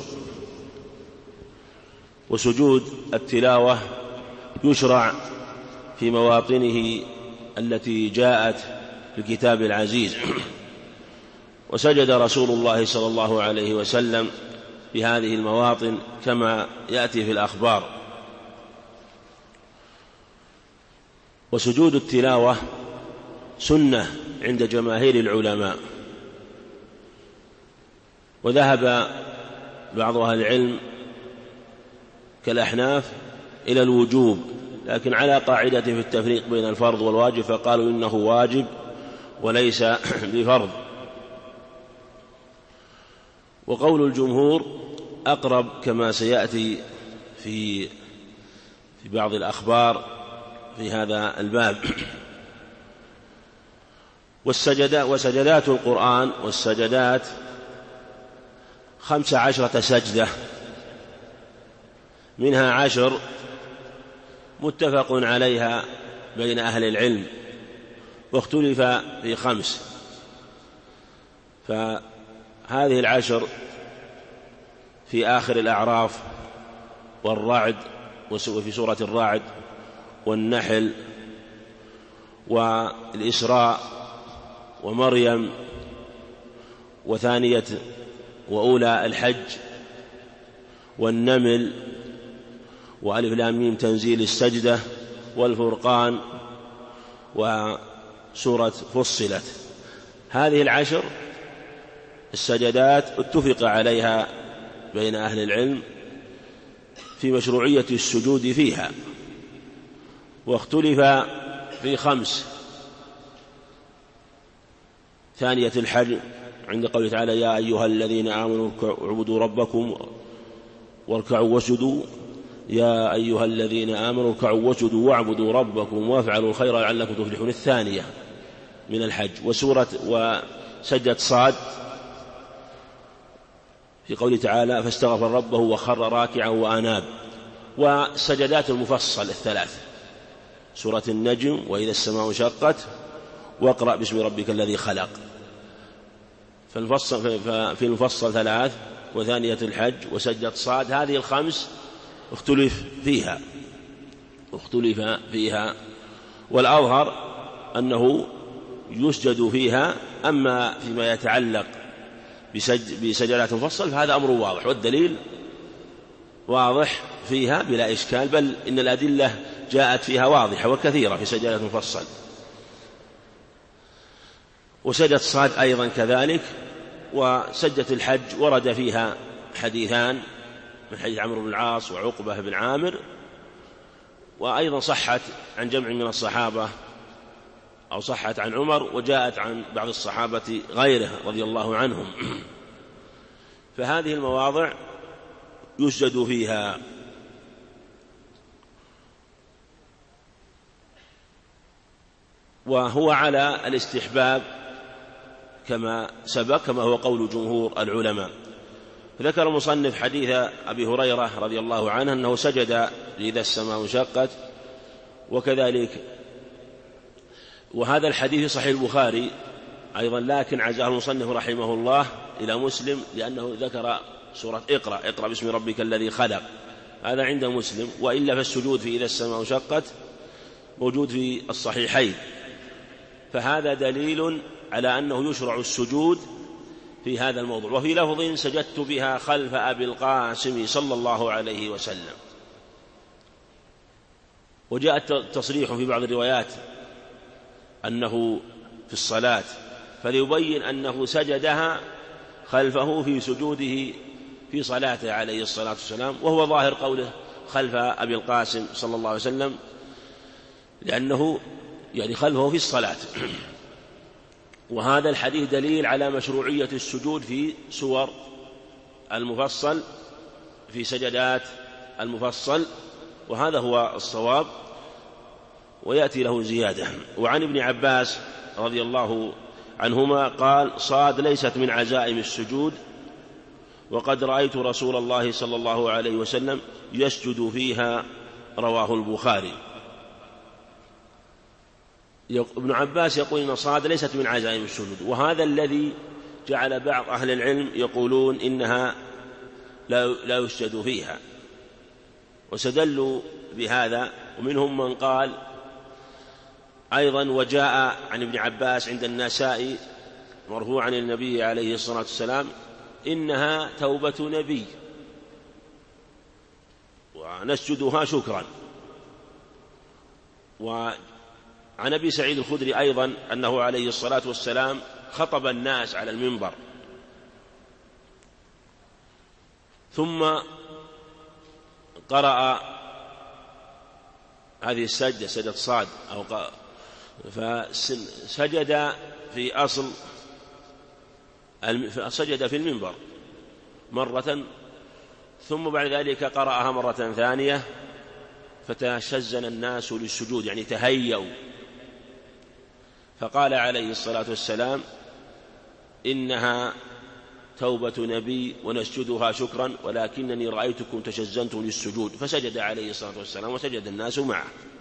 وسجود التلاوة يشرع في مواطنه التي جاءت في الكتاب العزيز، وسجد رسول الله صلى الله عليه وسلم في هذه المواطن كما يأتي في الأخبار. وسجود التلاوة سنة عند جماهير العلماء، وذهب بعض أهل العلم كالأحناف إلى الوجوب، لكن على قاعدة في التفريق بين الفرض والواجب، فقالوا إنه واجب وليس بفرض. وقول الجمهور أقرب كما سيأتي في في بعض الأخبار في هذا الباب. والسجدات وسجدات القرآن والسجدات خمس عشرة سجدة، منها عشر متفق عليها بين أهل العلم، واختلف في خمس. فهذه العشر في آخر الأعراف والرعد، وفي سورة الرعد والنحل والإسراء ومريم وثانية وأولى الحج والنمل وألف لام ميم تنزيل السجدة والفرقان وسورة فصلت. هذه العشر السجدات اتفق عليها بين أهل العلم في مشروعية السجود فيها، واختلف في خمس. ثانية الحج عند قوله تعالى: يا أيها الذين آمنوا اعبدوا ربكم واركعوا واسجدوا، يا أيها الذين آمنوا اركعوا واسجدوا واعبدوا ربكم وافعلوا الخير لعلكم تفلحون. الثانية من الحج. وسورة وسجدة صاد في قوله تعالى: فاستغفر ربه وخر راكعا وأناب. والسجدات المفصل الثلاث: سورة النجم وإذا السماء انشقت واقرأ باسم ربك الذي خلق. في المفصل ثلاث، وثانية الحج وسجدة صاد. هذه الخمس اختلف فيها اختلف فيها والأظهر أنه يسجد فيها. أما فيما يتعلق بسجدات مفصل فهذا أمر واضح، والدليل واضح فيها بلا إشكال، بل إن الأدلة جاءت فيها واضحة وكثيرة في سجدة المفصل. وسجدة صاد أيضا كذلك. وسجدة الحج ورد فيها حديثان من حديث عمرو بن العاص وعقبة بن عامر، وأيضا صحت عن جمع من الصحابة أو صحت عن عمر، وجاءت عن بعض الصحابة غيره رضي الله عنهم. فهذه المواضع يسجد فيها. وهو على الاستحباب كما سبق، كما هو قول جمهور العلماء. ذكر المصنف حديث أبي هريرة رضي الله عنه أنه سجد إذا السماء انشقت، وكذلك وهذا الحديث صحيح البخاري أيضا، لكن عزاه المصنف رحمه الله إلى مسلم لأنه ذكر سورة اقرأ اقرأ باسم ربك الذي خلق، هذا عند مسلم، وإلا فالسجود في إذا السماء انشقت موجود في الصحيحين. فهذا دليل على أنه يشرع السجود في هذا الموضوع. وفي لفظ سجدت بها خلف أبي القاسم صلى الله عليه وسلم. وجاء التصريح في بعض الروايات أنه في الصلاة، فليبين أنه سجدها خلفه في سجوده في صلاته عليه الصلاة والسلام، وهو ظاهر قوله خلف أبي القاسم صلى الله عليه وسلم، لأنه يعني خلفه في الصلاة. وهذا الحديث دليل على مشروعية السجود في سور المفصل، في سجدات المفصل، وهذا هو الصواب، ويأتي له زيادة. وعن ابن عباس رضي الله عنهما قال صاد ليست من عزائم السجود، وقد رأيت رسول الله صلى الله عليه وسلم يسجد فيها، رواه البخاري. ابن عباس يقول إن صاد ليست من عزائم السجود، وهذا الذي جعل بعض أهل العلم يقولون إنها لا يسجد فيها، وسدلوا بهذا. ومنهم من قال أيضا وجاء عن ابن عباس عند النسائي مرفوعا عن النبي عليه الصلاة والسلام إنها توبة نبي ونسجدها شكرا. وعن أبي سعيد الخدري أيضا أنه عليه الصلاة والسلام خطب الناس على المنبر، ثم قرأ هذه السجدة سجدة صاد أو فسجد في أصل سجد في المنبر مرة، ثم بعد ذلك قرأها مرة ثانية، فتشزن الناس للسجود يعني تهيأوا، فقال عليه الصلاة والسلام إنها توبة نبي ونسجدها شكرا، ولكنني رأيتكم تشزنتم للسجود، فسجد عليه الصلاة والسلام وسجد الناس معه.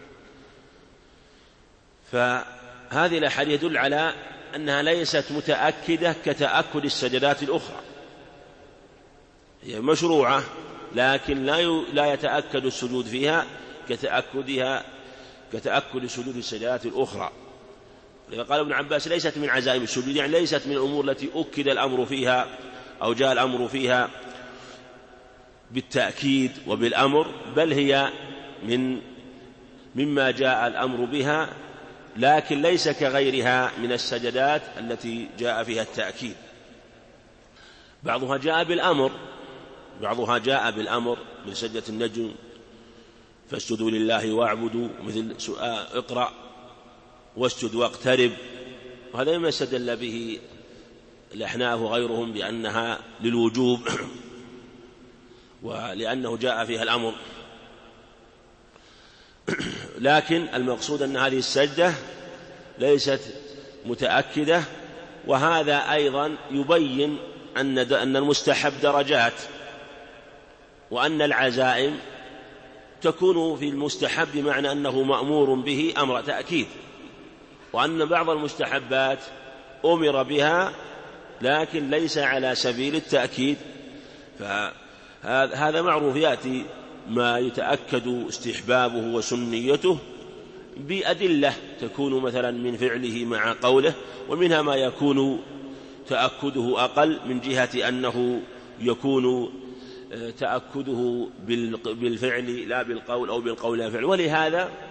فهذه الأحاديث يدل على أنها ليست متأكدة كتأكد السجدات الأخرى، هي مشروعة لكن لا يتأكد السجود فيها كتأكدها كتأكد سجود السجدات الأخرى. لذا قال ابن عباس ليست من عزائم السجود، يعني ليست من الأمور التي أكد الأمر فيها أو جاء الأمر فيها بالتأكيد وبالأمر، بل هي من مما جاء الأمر بها، لكن ليس كغيرها من السجدات التي جاء فيها التأكيد. بعضها جاء بالأمر بعضها جاء بالأمر من سجدة النجم فاسجدوا لله واعبدوا، مثل سؤال اقرأ واسجد واقترب، وهذا ما استدل به الأحناف وغيرهم بأنها للوجوب ولأنه جاء فيها الأمر. لكن المقصود أن هذه السجدة ليست متأكدة، وهذا أيضا يبين أن أن المستحب درجات، وأن العزائم تكون في المستحب بمعنى أنه مأمور به أمر تأكيد، وأن بعض المستحبات أمر بها لكن ليس على سبيل التأكيد. فهذا معروف، يأتي ما يتأكد استحبابه وسنيته بأدلة تكون مثلا من فعله مع قوله، ومنها ما يكون تأكده أقل من جهة أنه يكون تأكده بالفعل لا بالقول أو بالقول لا بالفعل. ولهذا